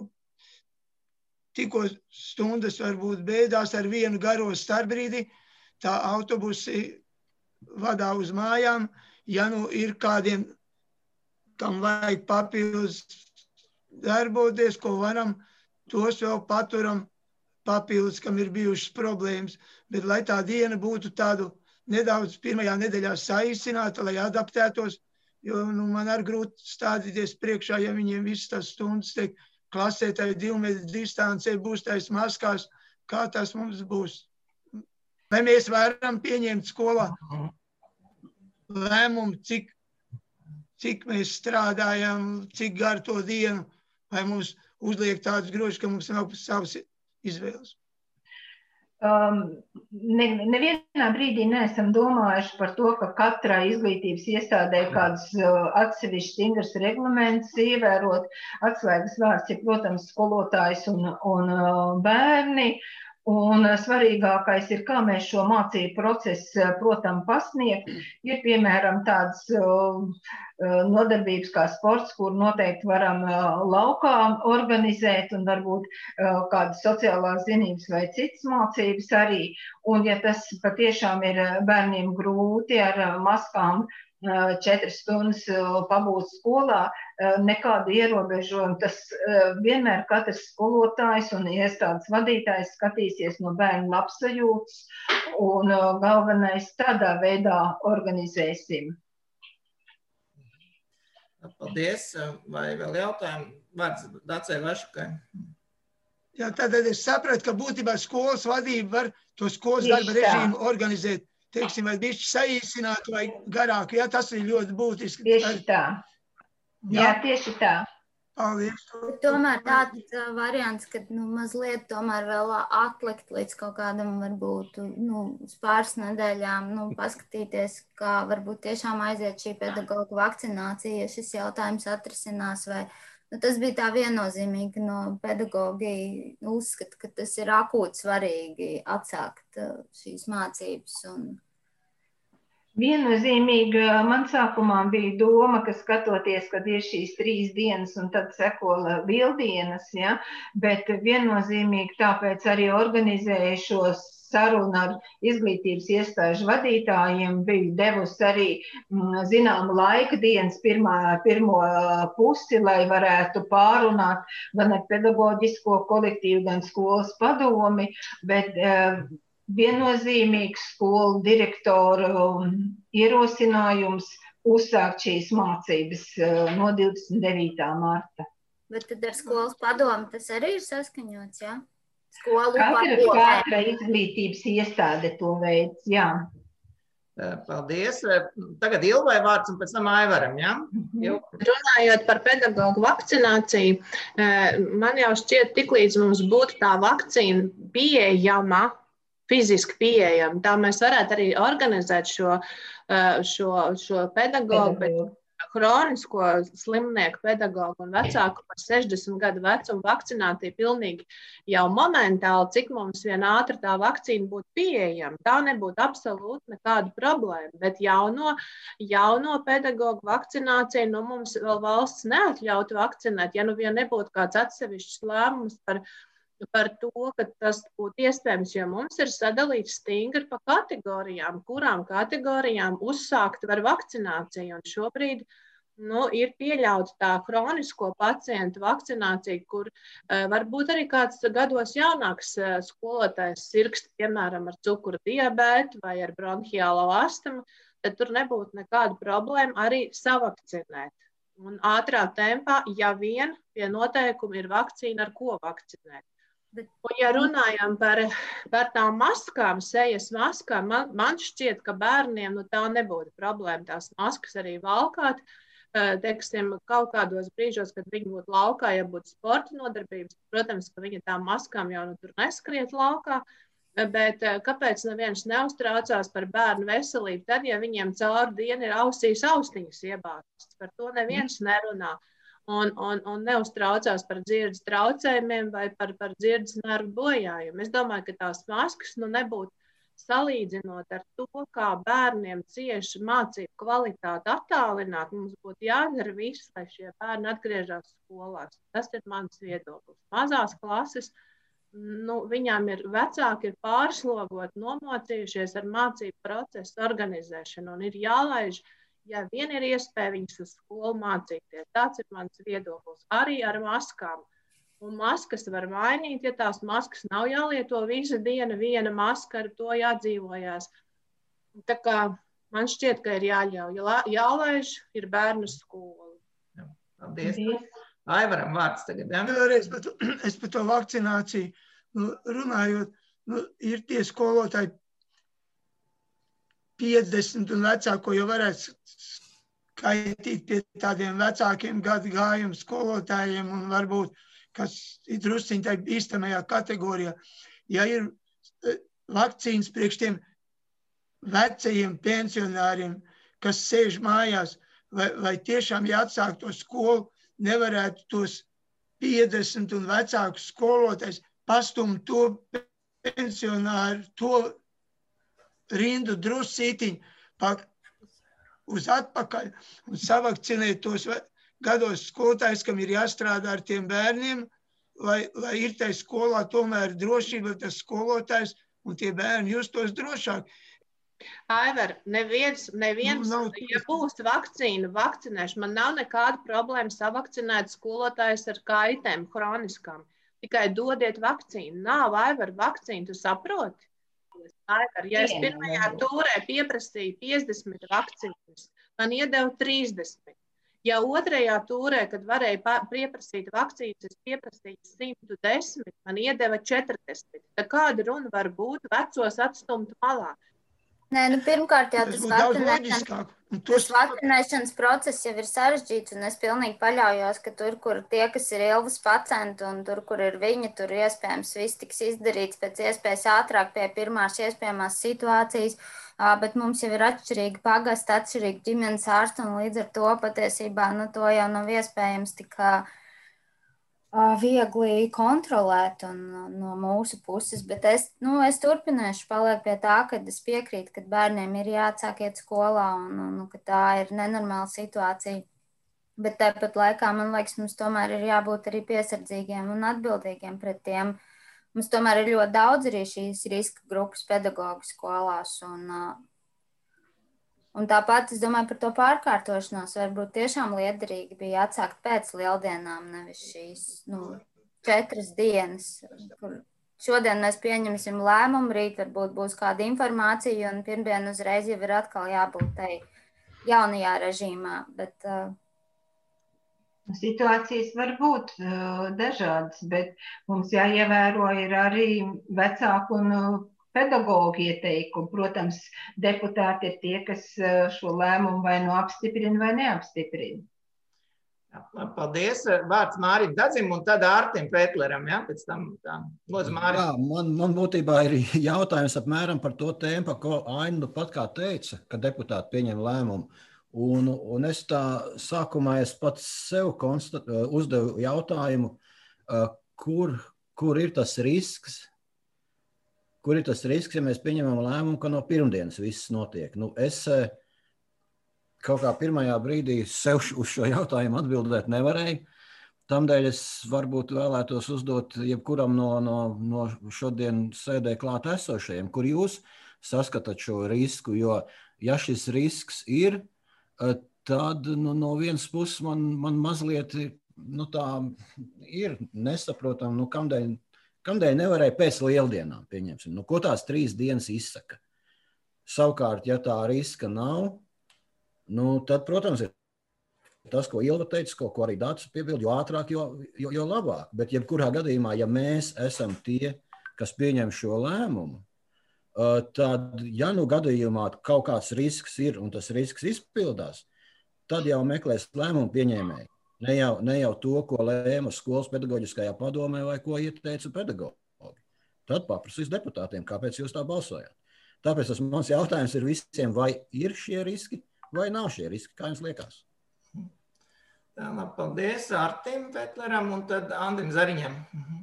Tikko stundas varbūt beidās ar vienu garo starpbrīdi, tā autobusi vadā uz mājām, ja ir kādiem, kam vajag papildus darboties, ko varam, tos vēl paturam papildus, kam ir bijušas problēmas. Bet lai tā diena būtu tādu nedaudz pirmajā nedēļā saīsināta, lai adaptētos, jo man arī grūti stādīties priekšā, ja viņiem visas tās stundas tiek klasē, tai 2 metru distancē, būs tais maskās, kā tas mums būs. Vai mēs varam pieņemt skolā lēmumu, cik mēs strādājam, cik gar to dienu, vai mums uzliek tādus grožus, ka mums nav savas izvēles? Nevienā brīdī neesam domājuši par to, ka katrai izglītības iestādē kādas atsevišķas stingras reglamentus ievērot. Atslēgas vārds ir, protams, skolotājs un bērni. Un svarīgākais ir, kā mēs šo mācību procesu, protams, pasniegt. Ir, piemēram, tādas nodarbības kā sports, kur noteikti varam laukā organizēt, un varbūt kādas sociālās zinības vai citas mācības arī. Un, ja tas patiešām ir bērniem grūti ar maskām 4 stundas pabūt skolā, nekādu ierobežojumu. Tas vienmēr katrs skolotājs un iestādes vadītājs skatīsies no bērnu labsajūtas, un galvenais tādā veidā organizēsim. Paldies. Vai vēl jautājumi? Vārds Dacei Vašukai. Jā, tātad es sapratu, ka būtībā skolas vadība var to skolas darba režīmu organizēt. Teiksim, vai bišķi saīsināt vai garāk, jā, tas ir ļoti būtiski. Tieši tā. Jā, tieši tā. Paldies. Tomēr tāds variants, kad mazliet tomēr vēl atlikt līdz kaut kādam varbūt pāris nedēļām, paskatīties, kā varbūt tiešām aiziet šī pedagoģa vakcinācija, ja šis jautājums atrisinās, vai tas bija tā viennozīmīgi no pedagoģi uzskata, ka tas ir akūti svarīgi atsākt šīs mācības. Viennozīmīgi man sākumā bija doma, ka skatoties, kad ir šīs 3 dienas un tad seko lieldienas, ja, bet viennozīmīgi tāpēc arī organizēju šos sarunu ar izglītības iestāžu vadītājiem, biju devusi arī zināmu laika dienas pirmo pusi, lai varētu pārunāt gan ar pedagoģisko kolektīvu, gan skolas padomi, bet viennozīmīgs skolu direktoru ierosinājums uzsākt šīs mācības no 29. marta. Bet tad ar skolas padomu tas arī ir saskaņots, jā? Katra izglītības iestāde to veids, jā. Paldies. Tagad Ilvai vārds un pēc tam Aivaram, jā? Runājot par pedagoģu vakcināciju, man jau šķiet, tiklīdz mums būtu tā vakcīna pieejama, fiziski pieejama, tā mēs varētu arī organizēt šo pedagoģu, bet Hronisko slimnieku, pedagogu un vecāku par 60 gadu vecumu vakcināti pilnīgi jau momentāli, cik mums vien ātri tā vakcīna būtu pieejama. Tā nebūtu absolūti nekāda problēma, bet jauno pedagogu vakcināciju mums vēl valsts neatļautu vakcinēt, ja nu vien nebūtu kāds atsevišķs lēmums par to, ka tas būtu iespējams, jo mums ir sadalīts stingri pa kategorijām, kurām kategorijām uzsākt var vakcināciju. Un šobrīd ir pieļauta tā hronisko pacientu vakcinācija, kur varbūt arī kāds gados jaunāks skolotājs sirgst, piemēram, ar cukura diabētu vai ar bronhiālo astmu, tad tur nebūtu nekāda problēma arī savakcinēt. Un ātrā tempā, ja vien pie noteikumi ir vakcīna, ar ko vakcinēt. Un, ja runājam par tām maskām, sejas maskām, man šķiet, ka bērniem tā nebūtu problēma tās maskas arī valkāt. Teiksim, kaut kādos brīžos, kad viņi būtu laukā, ja būtu sporta nodarbības, protams, ka viņi tām maskām jau tur neskriet laukā, bet kāpēc neviens neuztraucās par bērnu veselību, tad, ja viņiem cauri dienu ir ausīs austiņas iebāztas, par to neviens nerunā. Un neuztraucās par dzirdes traucējumiem vai par dzirdes nervu bojājumu. Es domāju, ka tās maskas nebūtu salīdzinot ar to, kā bērniem cieši mācību kvalitāti attālināt. Mums būtu jādara viss, lai šie bērni atgriežas skolās. Tas ir mans viedoklis. Mazās klases, viņām vecāki ir pārslogoti, nomocījušies ar mācību procesu organizēšanu un ir jālaiž, ja vien ir iespēja viņus uz skolu mācīties. Tāds ir mans viedoklis. Arī ar maskām. Un maskas var mainīt, ja tās maskas nav jālieto visu dienu, viena maska, ar to jādzīvojās. Tā kā man šķiet, ka ir jālaiž, ir bērnu skola. Paldies. Aivaram vārds tagad. Vēlreiz es par to vakcināciju runājot, ir tie skolotāji 50 un vecāko jau varētu skaitīt pie tādiem vecākiem gadu gājumu skolotājiem un varbūt, kas ir drusciņi tai bīstamajā kategorijā. Ja ir vakcīnas priekš tiem vecajiem pensionāriem, kas sēž mājās, vai tiešām jāatsāk to skolu, nevarētu tos 50 un vecākus skolotājs pastumt to pensionāru, to rindu druscītiņu uz atpakaļ un savakcinēt tos gados skolotājs, kam ir jāstrādā ar tiem bērniem, lai ir tai skolā tomēr drošība, tas skolotājs un tie bērni justos drošāk. Aivar, neviens, ja būs vakcīna, vakcinēšu, man nav nekāda problēma savakcinēt skolotājs ar kaitēm hroniskām. Tikai dodiet vakcīnu. Nav, Aivar, vakcīnu, tu saproti? Aivar, ja es pirmajā tūrē pieprasīju 50 vakcīnas, man iedeva 30. Ja otrajā tūrē, kad varēja pieprasīt vakcīnas, es pieprasīju 110, man iedeva 40. Tā kāda runa var būt vecos atstumt malā? Nē, pirmkārt jau tas vakcinēšanas process jau ir sarežģīts, un es pilnīgi paļaujos, ka tur, kur tie, kas ir Ilvas pacienti, un tur, kur ir viņi, tur iespējams viss tiks izdarīts pēc iespējas ātrāk pie pirmās iespējamās situācijas, bet mums jau ir atšķirīgi pagasti, atšķirīgi ģimenes ārsti, un līdz ar to patiesībā to jau nav iespējams tik viegli kontrolēt no mūsu puses, bet es turpināšu paliek pie tā, ka es piekrītu, ka bērniem ir jāatsāk iet skolā un ka tā ir nenormāla situācija. Bet tāpat laikā, man liekas, mums tomēr ir jābūt arī piesardzīgiem un atbildīgiem pret tiem. Mums tomēr ir ļoti daudz arī šīs riska grupas pedagogu skolās un tāpat, es domāju, par to pārkārtošanos varbūt tiešām liederīgi bija atsākt pēc lieldienām, nevis šīs 4 dienas, kur šodien mēs pieņemsim lēmumu, rīt varbūt būs kāda informācija un pirmdien uzreiz jau ir atkal jābūt tai jaunajā režīmā, bet... Situācijas var būt dažādas, bet mums jāievēro ir arī vecāku un pedagogu ieteikumu. Protams, deputāti ir tie, kas šo lēmumu vai apstiprina vai neapstiprina. Paldies. Vārds Mārim Dadzim un tad Ārtim Pētleram. Ja? Pēc tam lūdzu Mārim. Jā, man būtībā ir jautājums apmēram par to tēmu, ko Aina pat kā teica, ka deputāti pieņem lēmumu. Un es tā sākumā pats sev uzdevu jautājumu, kur ir tas risks, ja mēs pieņemam lēmumu, ka no pirmdienas viss notiek. Es kaut kā pirmajā brīdī sev uz šo jautājumu atbildēt nevarēju. Tamdēļ es varbūt vēlētos uzdot jebkuram no šodien sēdē klāt esošajiem, kur jūs saskatāt šo risku, jo ja šis risks ir, tad no vienas puses man mazliet tā ir nesaprotam, kamdēļ nevarēja pēc lieldienām, pieņemsim. Ko tās 3 dienas izsaka? Savukārt, ja tā riska nav, tad, protams, ir tas, ko Ilva teica, ko arī Dācis piebilda, jo ātrāk, jo labāk. Bet jebkurā gadījumā, ja mēs esam tie, kas pieņem šo lēmumu, tad, ja gadījumā kaut kāds risks ir un tas risks izpildās, tad jau meklēs lēmumu pieņēmēji. Ne jau to, ko lēma skolas pedagoģiskajā padomē vai ko ieteica pedagogi. Tad paprasīs deputātiem, kāpēc jūs tā balsojāt. Tāpēc tas mans jautājums ir visiem, vai ir šie riski vai nav šie riski, kā jums liekas? Tā, paldies Artim Vetleram un tad Andim Zariņam.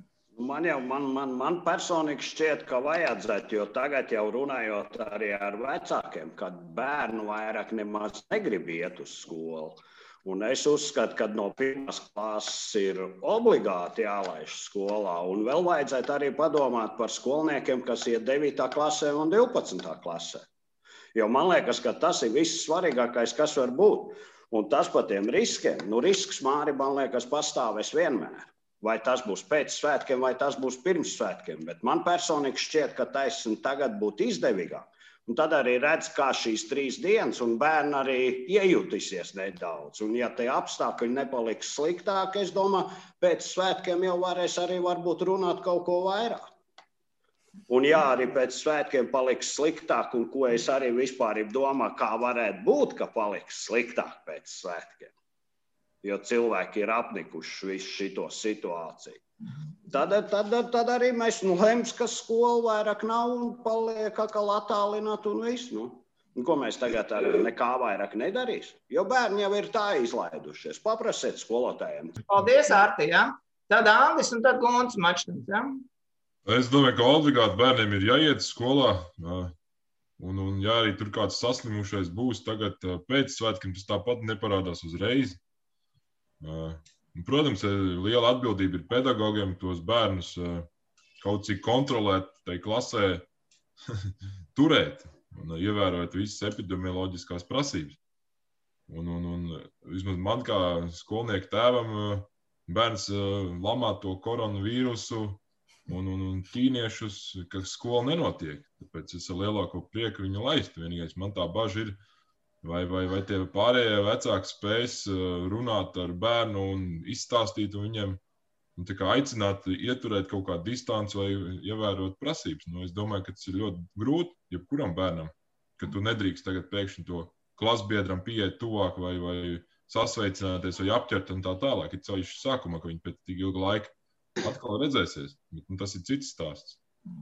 Man personīgi šķiet, ka vajadzētu, jo tagad jau runājot arī ar vecākiem, kad bērnu vairāk nemaz negrib iet uz skolu. Un es uzskatu, ka no 1. klases ir obligāti jālaiž skolā. Un vēl vajadzētu arī padomāt par skolniekiem, kas iet 9. klasē un 12. klasē. Jo man liekas, ka tas ir viss svarīgākais, kas var būt. Un tas par tiem riskiem, risks, Māri, man liekas, pastāvēs vienmēr. Vai tas būs pēc svētkiem, vai tas būs pirms svētkiem. Bet man personīgi šķiet, ka taisni tagad būtu izdevīgāk. Un tad arī redz, kā šīs 3 dienas, un bērni arī iejutīsies nedaudz. Un ja tie apstākļi nepaliks sliktāk, es domāju, pēc svētkiem jau varēs arī varbūt runāt kaut ko vairāk. Un ja arī pēc svētkiem paliks sliktāk, un ko es arī vispār domāju, kā varētu būt, ka paliks sliktāk pēc svētkiem, jo cilvēki ir apnikuši visu šito situāciju. Tad arī mēs lems, ka skola vairāk nav un paliek atkal attālināt un viss. Un ko mēs tagad nekā vairāk nedarīsim? Jo bērni jau ir tā izlaidušies. Paprasiet skolotājiem. Paldies, Arti, ja? Tad Andis un tad Gunts Mačtins, ja? Es domāju, ka obligāti bērniem ir jāiet skolā. Un ja arī tur kāds saslimušais būs tagad pēc svētkiem, tas tāpat neparādās uzreiz. Protams, liela atbildība ir pedagogiem tos bērnus kaut cik kontrolēt, tai klasē turēt un ievērot visas epidemioloģiskās prasības. Un vismaz man kā skolnieku tēvam bērns lamā to koronavīrusu un ķīniešus, ka skola nenotiek. Tāpēc es ar lielāko prieku viņu laistu. Vienīgais man tā baža ir, vai tie pārējie vecāki spēs runāt ar bērnu un izstāstīt viņam, un tā kā aicināt ieturēt kaut kādu distanci vai ievērot prasības. Es domāju, ka tas ir ļoti grūti jebkuram bērnam, ka tu nedrīkst tagad pēkšņi to klasbiedram pieiet tuvāk vai sasveicināties vai apķert un tā tālāk. Ir ceļš sākumā, ka viņi pēc tik ilga laika atkal redzēsies. Bet tas ir cits stāsts.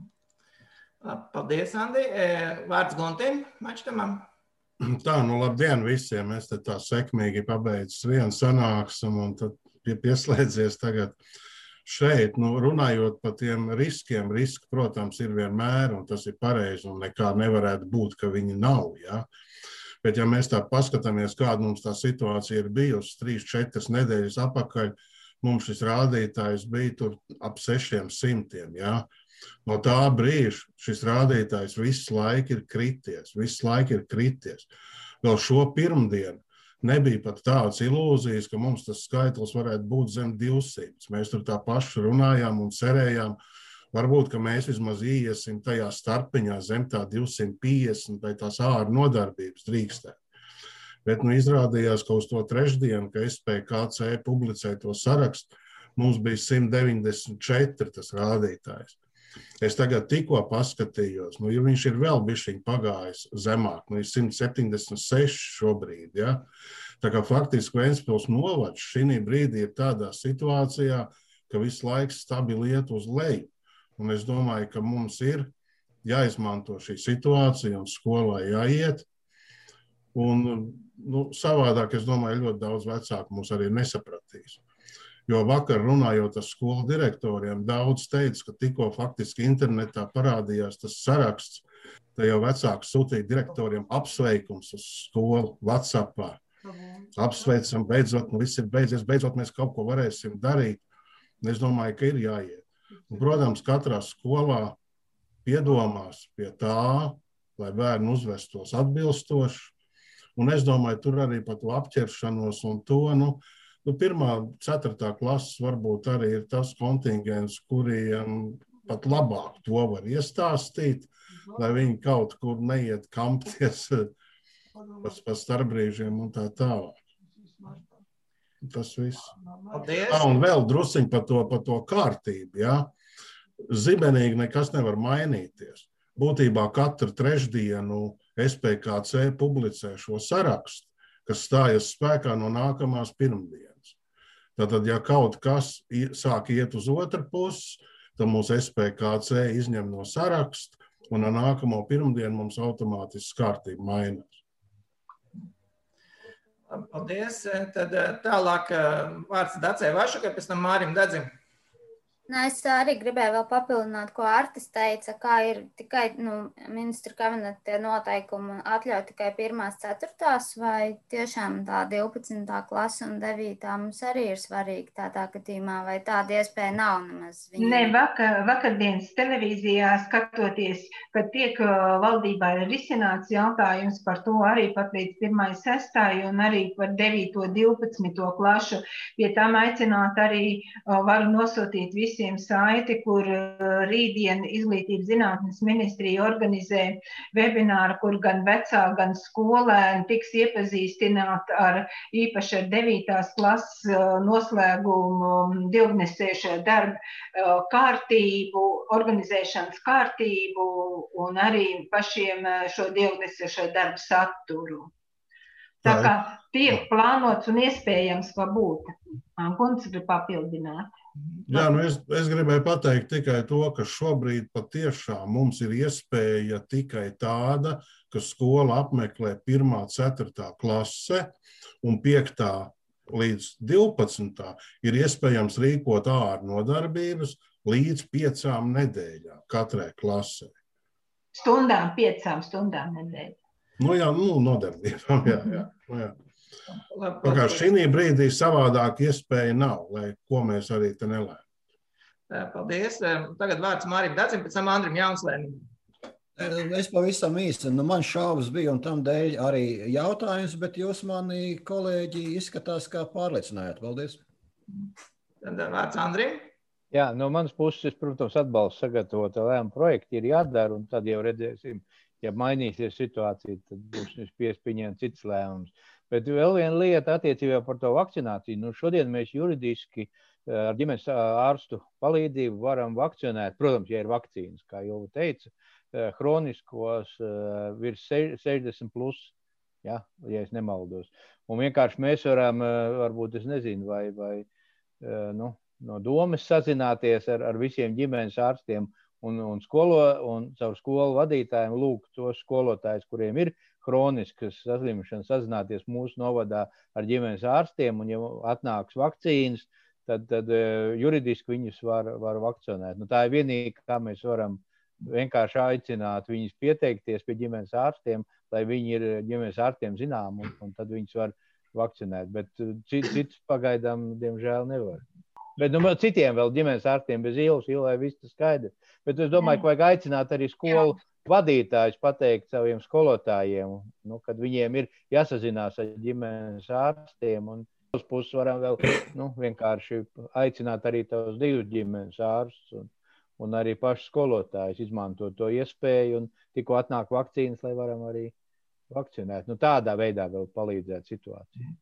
Paldies, Andi. Vārds Guntim Mačtamam. Tā, labdien visiem. Es te tā sekmīgi pabeidzis vienu sanāksmu un tad pieslēdzies tagad šeit. Runājot par tiem riskiem, riski, protams, ir vienmēr, un tas ir pareizi, un nekā nevarētu būt, ka viņi nav, ja? Bet ja mēs tā paskatāmies, kāda mums tā situācija ir bijusi 3-4 nedēļas atpakaļ, mums šis rādītājs bija tur ap 600, ja? No tā brīža šis rādītājs visu laiku ir krities. Vēl šo pirmdienu nebija pat tādas ilūzijas, ka mums tas skaitlis varētu būt zem 200. Mēs tur tā paši runājām un cerējām, varbūt, ka mēs vismaz iesim tajā starpiņā zem tā 250 vai tās āru nodarbības drīkstēt. Bet izrādījās, ka uz to trešdienu, ka SPKC publicēja to sarakstu, mums bija 194 tas rādītājs. Es tagad tikko paskatījos, ja viņš ir vēl bišķiņ pagājis zemāk, ir 176 šobrīd, ja? Tā kā faktiski Ventspils novads šī brīdī ir tādā situācijā, ka visu laiku stabili iet uz leju. Un es domāju, ka mums ir jāizmanto šī situācija un skolai jāiet. Un, savādāk, es domāju, ļoti daudz vecāku mūs arī nesapratīs. Jo vakar runājot ar skolu direktoriem, daudz teica, ka tikko faktiski internetā parādījās tas saraksts, tad jau vecāki sūtīja direktoriem apsveikums uz skolu WhatsAppā. Apsveicam, beidzot, viss ir beidzies, beidzot mēs kaut ko varēsim darīt. Es domāju, ka ir jāiet. Un, protams, katrā skolā piedomās pie tā, lai bērni uzvestos atbilstoši. Un es domāju, tur arī par to apķeršanos un to, 1. 4. klases varbūt arī ir tas kontingents, kuriem pat labāk to var iestāstīt, lai viņi kaut kur neiet kampties pa starpbrīžiem un tā tālāk. Tas viss. Un vēl drusciņ par to kārtību. Ja? Zibenīgi nekas nevar mainīties. Būtībā katru trešdienu SPKC publicē šo sarakstu, kas stājas spēkā no nākamās pirmdienas. Tātad, ja kaut kas sāk iet uz otru pusi, tad mūsu SPKC izņem no saraksta, un ar nākamo pirmdienu mums automātiski kārtība mainās. Paldies. Tad tālāk vārds Dacei Vašakai, pēc tam Mārim Dadzim. Es arī gribēju vēl papildināt, ko Artis teica, kā ir tikai ministra kabineta noteikumi atļauj tikai 1. 4. vai tiešām tā 12. klase un 9. mums arī ir svarīgi tādā gadījumā, vai tāda iespēja nav nemaz viņiem? Ne, vakardienas televīzijā skatoties, kad tiek valdībā risināts jautājums par to arī pat līdz 1. 6. un arī par 9. 12. klašu, pie tām aicināt arī varu nosūtīt visi saiti, kur rītdien Izglītības zinātnes ministrija organizē webināru, kur gan vecāki, gan skolēni tiks iepazīstināti ar īpaši ar 9. klases noslēgumu divnesēšā darba kārtību, organizēšanas kārtību un arī pašiem šo divnesēšā darba saturu. Tā kā tiek plānots un iespējams pabūt. Guns grib papildināt. Jā, es gribēju pateikt tikai to, ka šobrīd patiešām mums ir iespēja tikai tāda, ka skola apmeklē 1. 4. klase un 5. līdz 12. ir iespējams rīkot ārnodarbības līdz 5 nedēļām katrai klasē. 5 stundām nedēļā. Nodarbībām, jā. Tā kā šī brīdī savādāk iespēja nav, lai ko mēs arī te nelēmām. Paldies. Tagad vārds Mārim Dadzim, pēc tam Andrim Jaunslēnim. Es pavisam īsti, man šaubas bija un tam dēļ arī jautājums, bet jūs mani kolēģi izskatās kā pārliecinājāt. Paldies. Tad vārds Andrim. Jā, no manas puses, protams, atbalsts sagatavot lēmumu projektu ir jādara, un tad jau redzēsim, ja mainīsies situācija, tad būs pieņemt cits lēmums. Bet vēl viena lieta attiecībā par to vakcināciju. Šodien mēs juridiski ar ģimenes ārstu palīdzību varam vakcinēt, protams, ja ir vakcīnas, kā jau teica, hroniskos virs 60 plus, ja es nemaldos. Un vienkārši mēs varam, varbūt es nezinu, vai no domes sazināties ar visiem ģimenes ārstiem un caur skolu vadītājiem lūgt tos skolotājus, kuriem ir hroniskas saslimšanas, sazināties mūsu novadā ar ģimenes ārstiem, un ja atnāks vakcīnas, tad juridiski viņus var vakcinēt. Tā ir vienīga, kā mēs varam vienkārši aicināt viņus pieteikties pie ģimenes ārstiem, lai viņi ir ģimenes ārstiem zinām, un tad viņus var vakcinēt. Bet cits pagaidām, diemžēl, nevar. Bet citiem vēl ģimenes ārstiem bez ilai viss tas skaidrs. Bet es domāju, ka vajag aicināt arī skolu vadītājus pateikt saviem skolotājiem, kad viņiem ir jāsazinās ar ģimenes ārstiem. Un uz puses varam vēl vienkārši aicināt arī tos 2 ģimenes ārstus un arī pašu skolotājus izmantot to iespēju un tikko atnāk vakcīnas, lai varam arī vakcinēt. Tādā veidā vēl palīdzēt situācijai.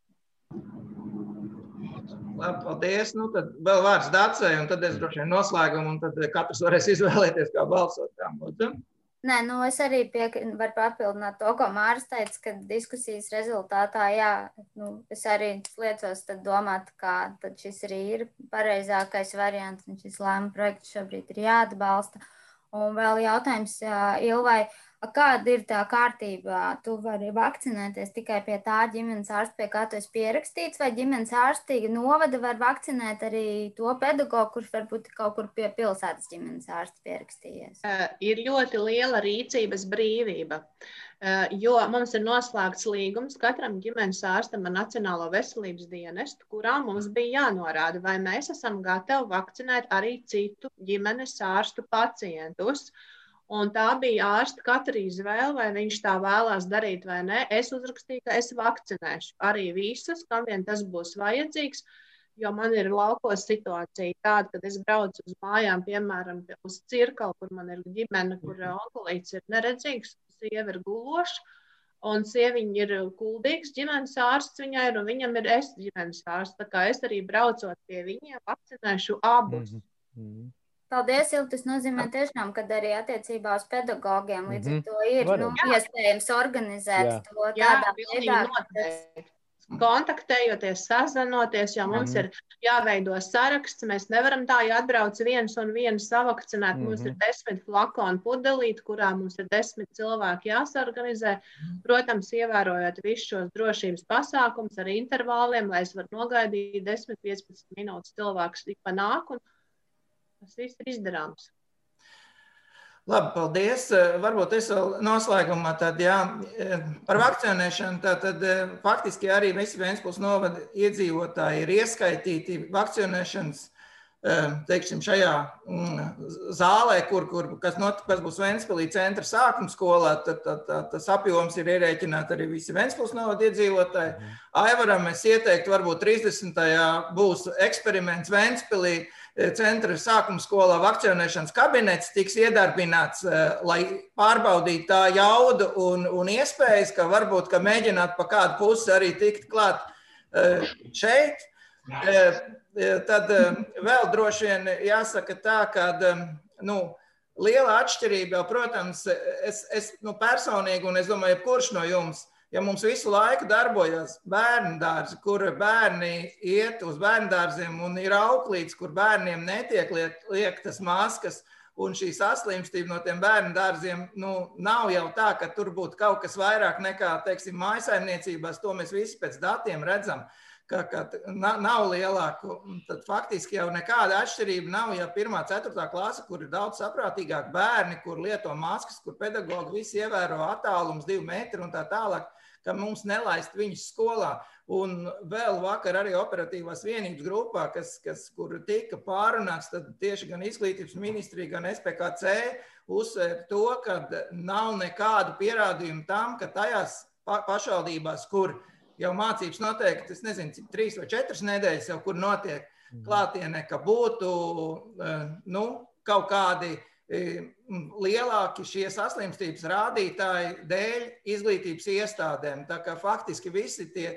Labi, paldies. Tad vēl vārds Dacei, un tad es droši vien noslēgumu, un tad katrs varēs izvēlēties, kā balsot. Nē, es arī varu papildināt to, ko Māris teica, ka diskusijas rezultātā, es arī liecos tad domāt, kā tad šis arī ir pareizākais variants, un šis lēmuma projekts šobrīd ir jāatbalsta. Un vēl jautājums Ilvai, Kāda ir tā kārtība? Tu vari vakcinēties tikai pie tā ģimenes ārsta, pie kā tu esi pierakstīts, vai ģimenes ārstīgi novada var vakcinēt arī to pedagogu, kurš varbūt kaut kur pie pilsētas ģimenes ārsta pierakstījies? Ir ļoti liela rīcības brīvība, jo mums ir noslēgts līgums katram ģimenes ārstam ar Nacionālo veselības dienestu, kurā mums bija jānorāda, vai mēs esam gatavi vakcinēt arī citu ģimenes ārstu pacientus. Un tā bija ārsta katra izvēle, vai viņš tā vēlās darīt vai nē. Es uzrakstīju, ka es vakcinēšu arī visus, kam vien tas būs vajadzīgs, jo man ir laukos situācija tāda, kad es braucu uz mājām, piemēram, uz Cirkalu, kur man ir ģimene, kur onkulīts ir neredzīgs, sieva ir guloša, un sieviņa ir kuldīgs ģimenes ārsts viņai, un viņam ir es ģimenes ārsts. Tā kā es arī braucot pie viņiem, vakcinēšu abus. Paldies, Ilta. Tas nozīmē tiešām, ka arī attiecībā uz pedagogiem līdz ar to ir iespējams organizēt to tādā veidā. Kontaktējoties, sazvanoties, jo mums ir jāveido saraksts. Mēs nevaram tā, ja atbrauc viens un vienu savakcinēt. Mums ir 10 flakonu pudelīti, kurā mums ir 10 cilvēki jāsorganizē. Protams, ievērojot visus šos drošības pasākums ar intervāliem, lai es varu nogaidīt 10-15 minūtes cilvēks tik pa nāk, un tas viss ir izdarāms. Labi, paldies. Varbūt es vēl noslēgumā par vakcinēšanu. Tad faktiski arī visi Ventspils novada iedzīvotāji ir ieskaitīti vakcinēšanas, teiksim, šajā zālē, kas būs Ventspilī centra sākuma skolā, tad tas apjoms ir ierēķināts arī visi Ventspils novada iedzīvotāji. Aivaram es ieteiktu, varbūt 30. būs eksperiments Ventspilī, centra sākuma skolā vakcinēšanas kabinets tiks iedarbināts, lai pārbaudītu tā jaudu un iespējas, ka varbūt, ka mēģināt pa kādu pusi arī tikt klāt šeit. Tad vēl droši vien jāsaka tā, ka liela atšķirība jau, protams, es personīgi, un es domāju, kurš no jums, ja mums visu laiku darbojas bērnu dārzi, kur bērni iet uz bērnu dārziem un ir auklītes, kur bērniem netiek liektas maskas, un šī saslimstība no tiem bērnu dārziem, nav jau tā, ka tur būtu kaut kas vairāk nekā, teiksim, mājsaimniecībās, to mēs visi pēc datiem redzam, ka nav lielāku, tad faktiski jau nekāda atšķirība nav, ja 1. 4. klase, kur ir daudz saprātīgāk bērni, kur lieto maskas, kur pedagogi visi ievēro attālums 2 metri un tā tālāk, ka mums nelaist viņus skolā. Un vēl vakar arī operatīvās vienības grupā, kur tika pārunāts, tad tieši gan izglītības ministrija, gan SPKC uzsver to, ka nav nekādu pierādījumu tam, ka tajās pašvaldībās, kur jau mācības noteikti, es nezinu, cik 3 vai 4 nedēļas jau, kur notiek klātienē, ka būtu kaut kādi lielāki šie saslimstības rādītāji dēļ izglītības iestādēm. Tā kā faktiski visi tie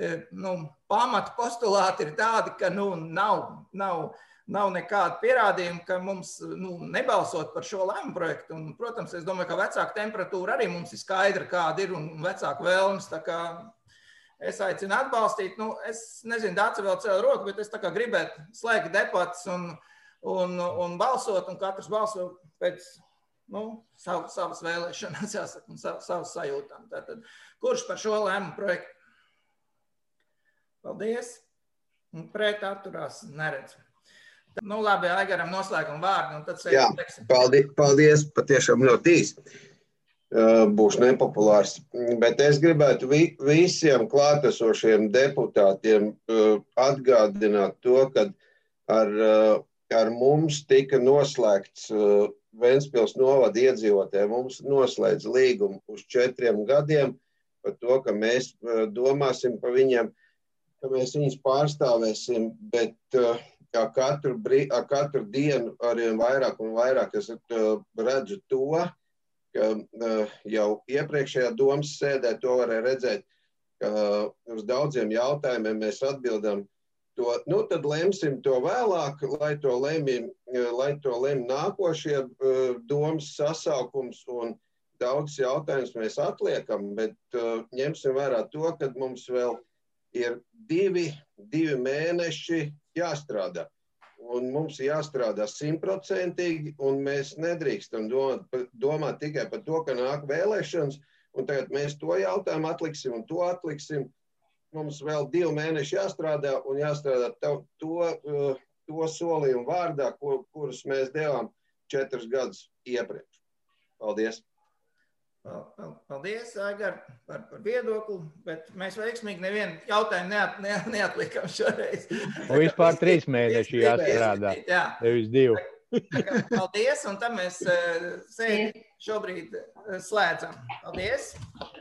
pamata postulāti ir tādi, ka nav nekāda pierādījuma, ka mums nebalsot par šo lēmumu projektu. Un, protams, es domāju, ka vecāku temperatūra arī mums ir skaidra, kāda ir, un vecāku vēlmes. Tā kā es aicinu atbalstīt. Es nezinu, Dāca vēl cēl roku, bet es tā kā gribētu slēgt debatas un balsot, un katrs balso pēc savas vēlēšanas, jāsaka, un savas sajūtām. Tātad, kurš par šo lēmumu projektu? Paldies. Pret atturās neredz. Labi, Aigaram noslēguma vārdu, un tad teiksim. Paldies, patiešām ļoti īsi. Būšu nepopulārs, bet es gribētu visiem klātesošiem deputātiem atgādināt to, ka ar mums tika noslēgts Ventspils novada iedzīvotājiem, mums noslēdz līgumu uz 4 gadiem par to, ka mēs domāsim par viņiem, ka mēs viņus pārstāvēsim, bet ar katru dienu arvien vairāk un vairāk es redzu to, ka jau iepriekšējā domas sēdē to varēja redzēt, ka uz daudziem jautājumiem mēs atbildam to, tad lemsim to vēlāk, lai to lemj nākošie domas sasaukums, un daudz jautājumus mēs atliekam, bet ņemsim vērā to, ka mums vēl ir 2 mēneši jāstrādā. un mums jāstrādā 100%, un mēs nedrīkstam domāt tikai par to, ka nāk vēlēšanas, un tagad mēs to jautājumu atliksim un to atliksim. Mums vēl 2 mēneši jāstrādā un jāstrādā to solījumu vārdā, kurus mēs devām 4 gadus iepriekš. Paldies! Paldies, Aigar, par viedokli, bet mēs veiksmīgi nevienu jautājumu neatlikam šoreiz. Un vispār 3 mēneši jāstrādā, nevis 2. Paldies, un tam mēs sēdi šobrīd slēdzam. Paldies!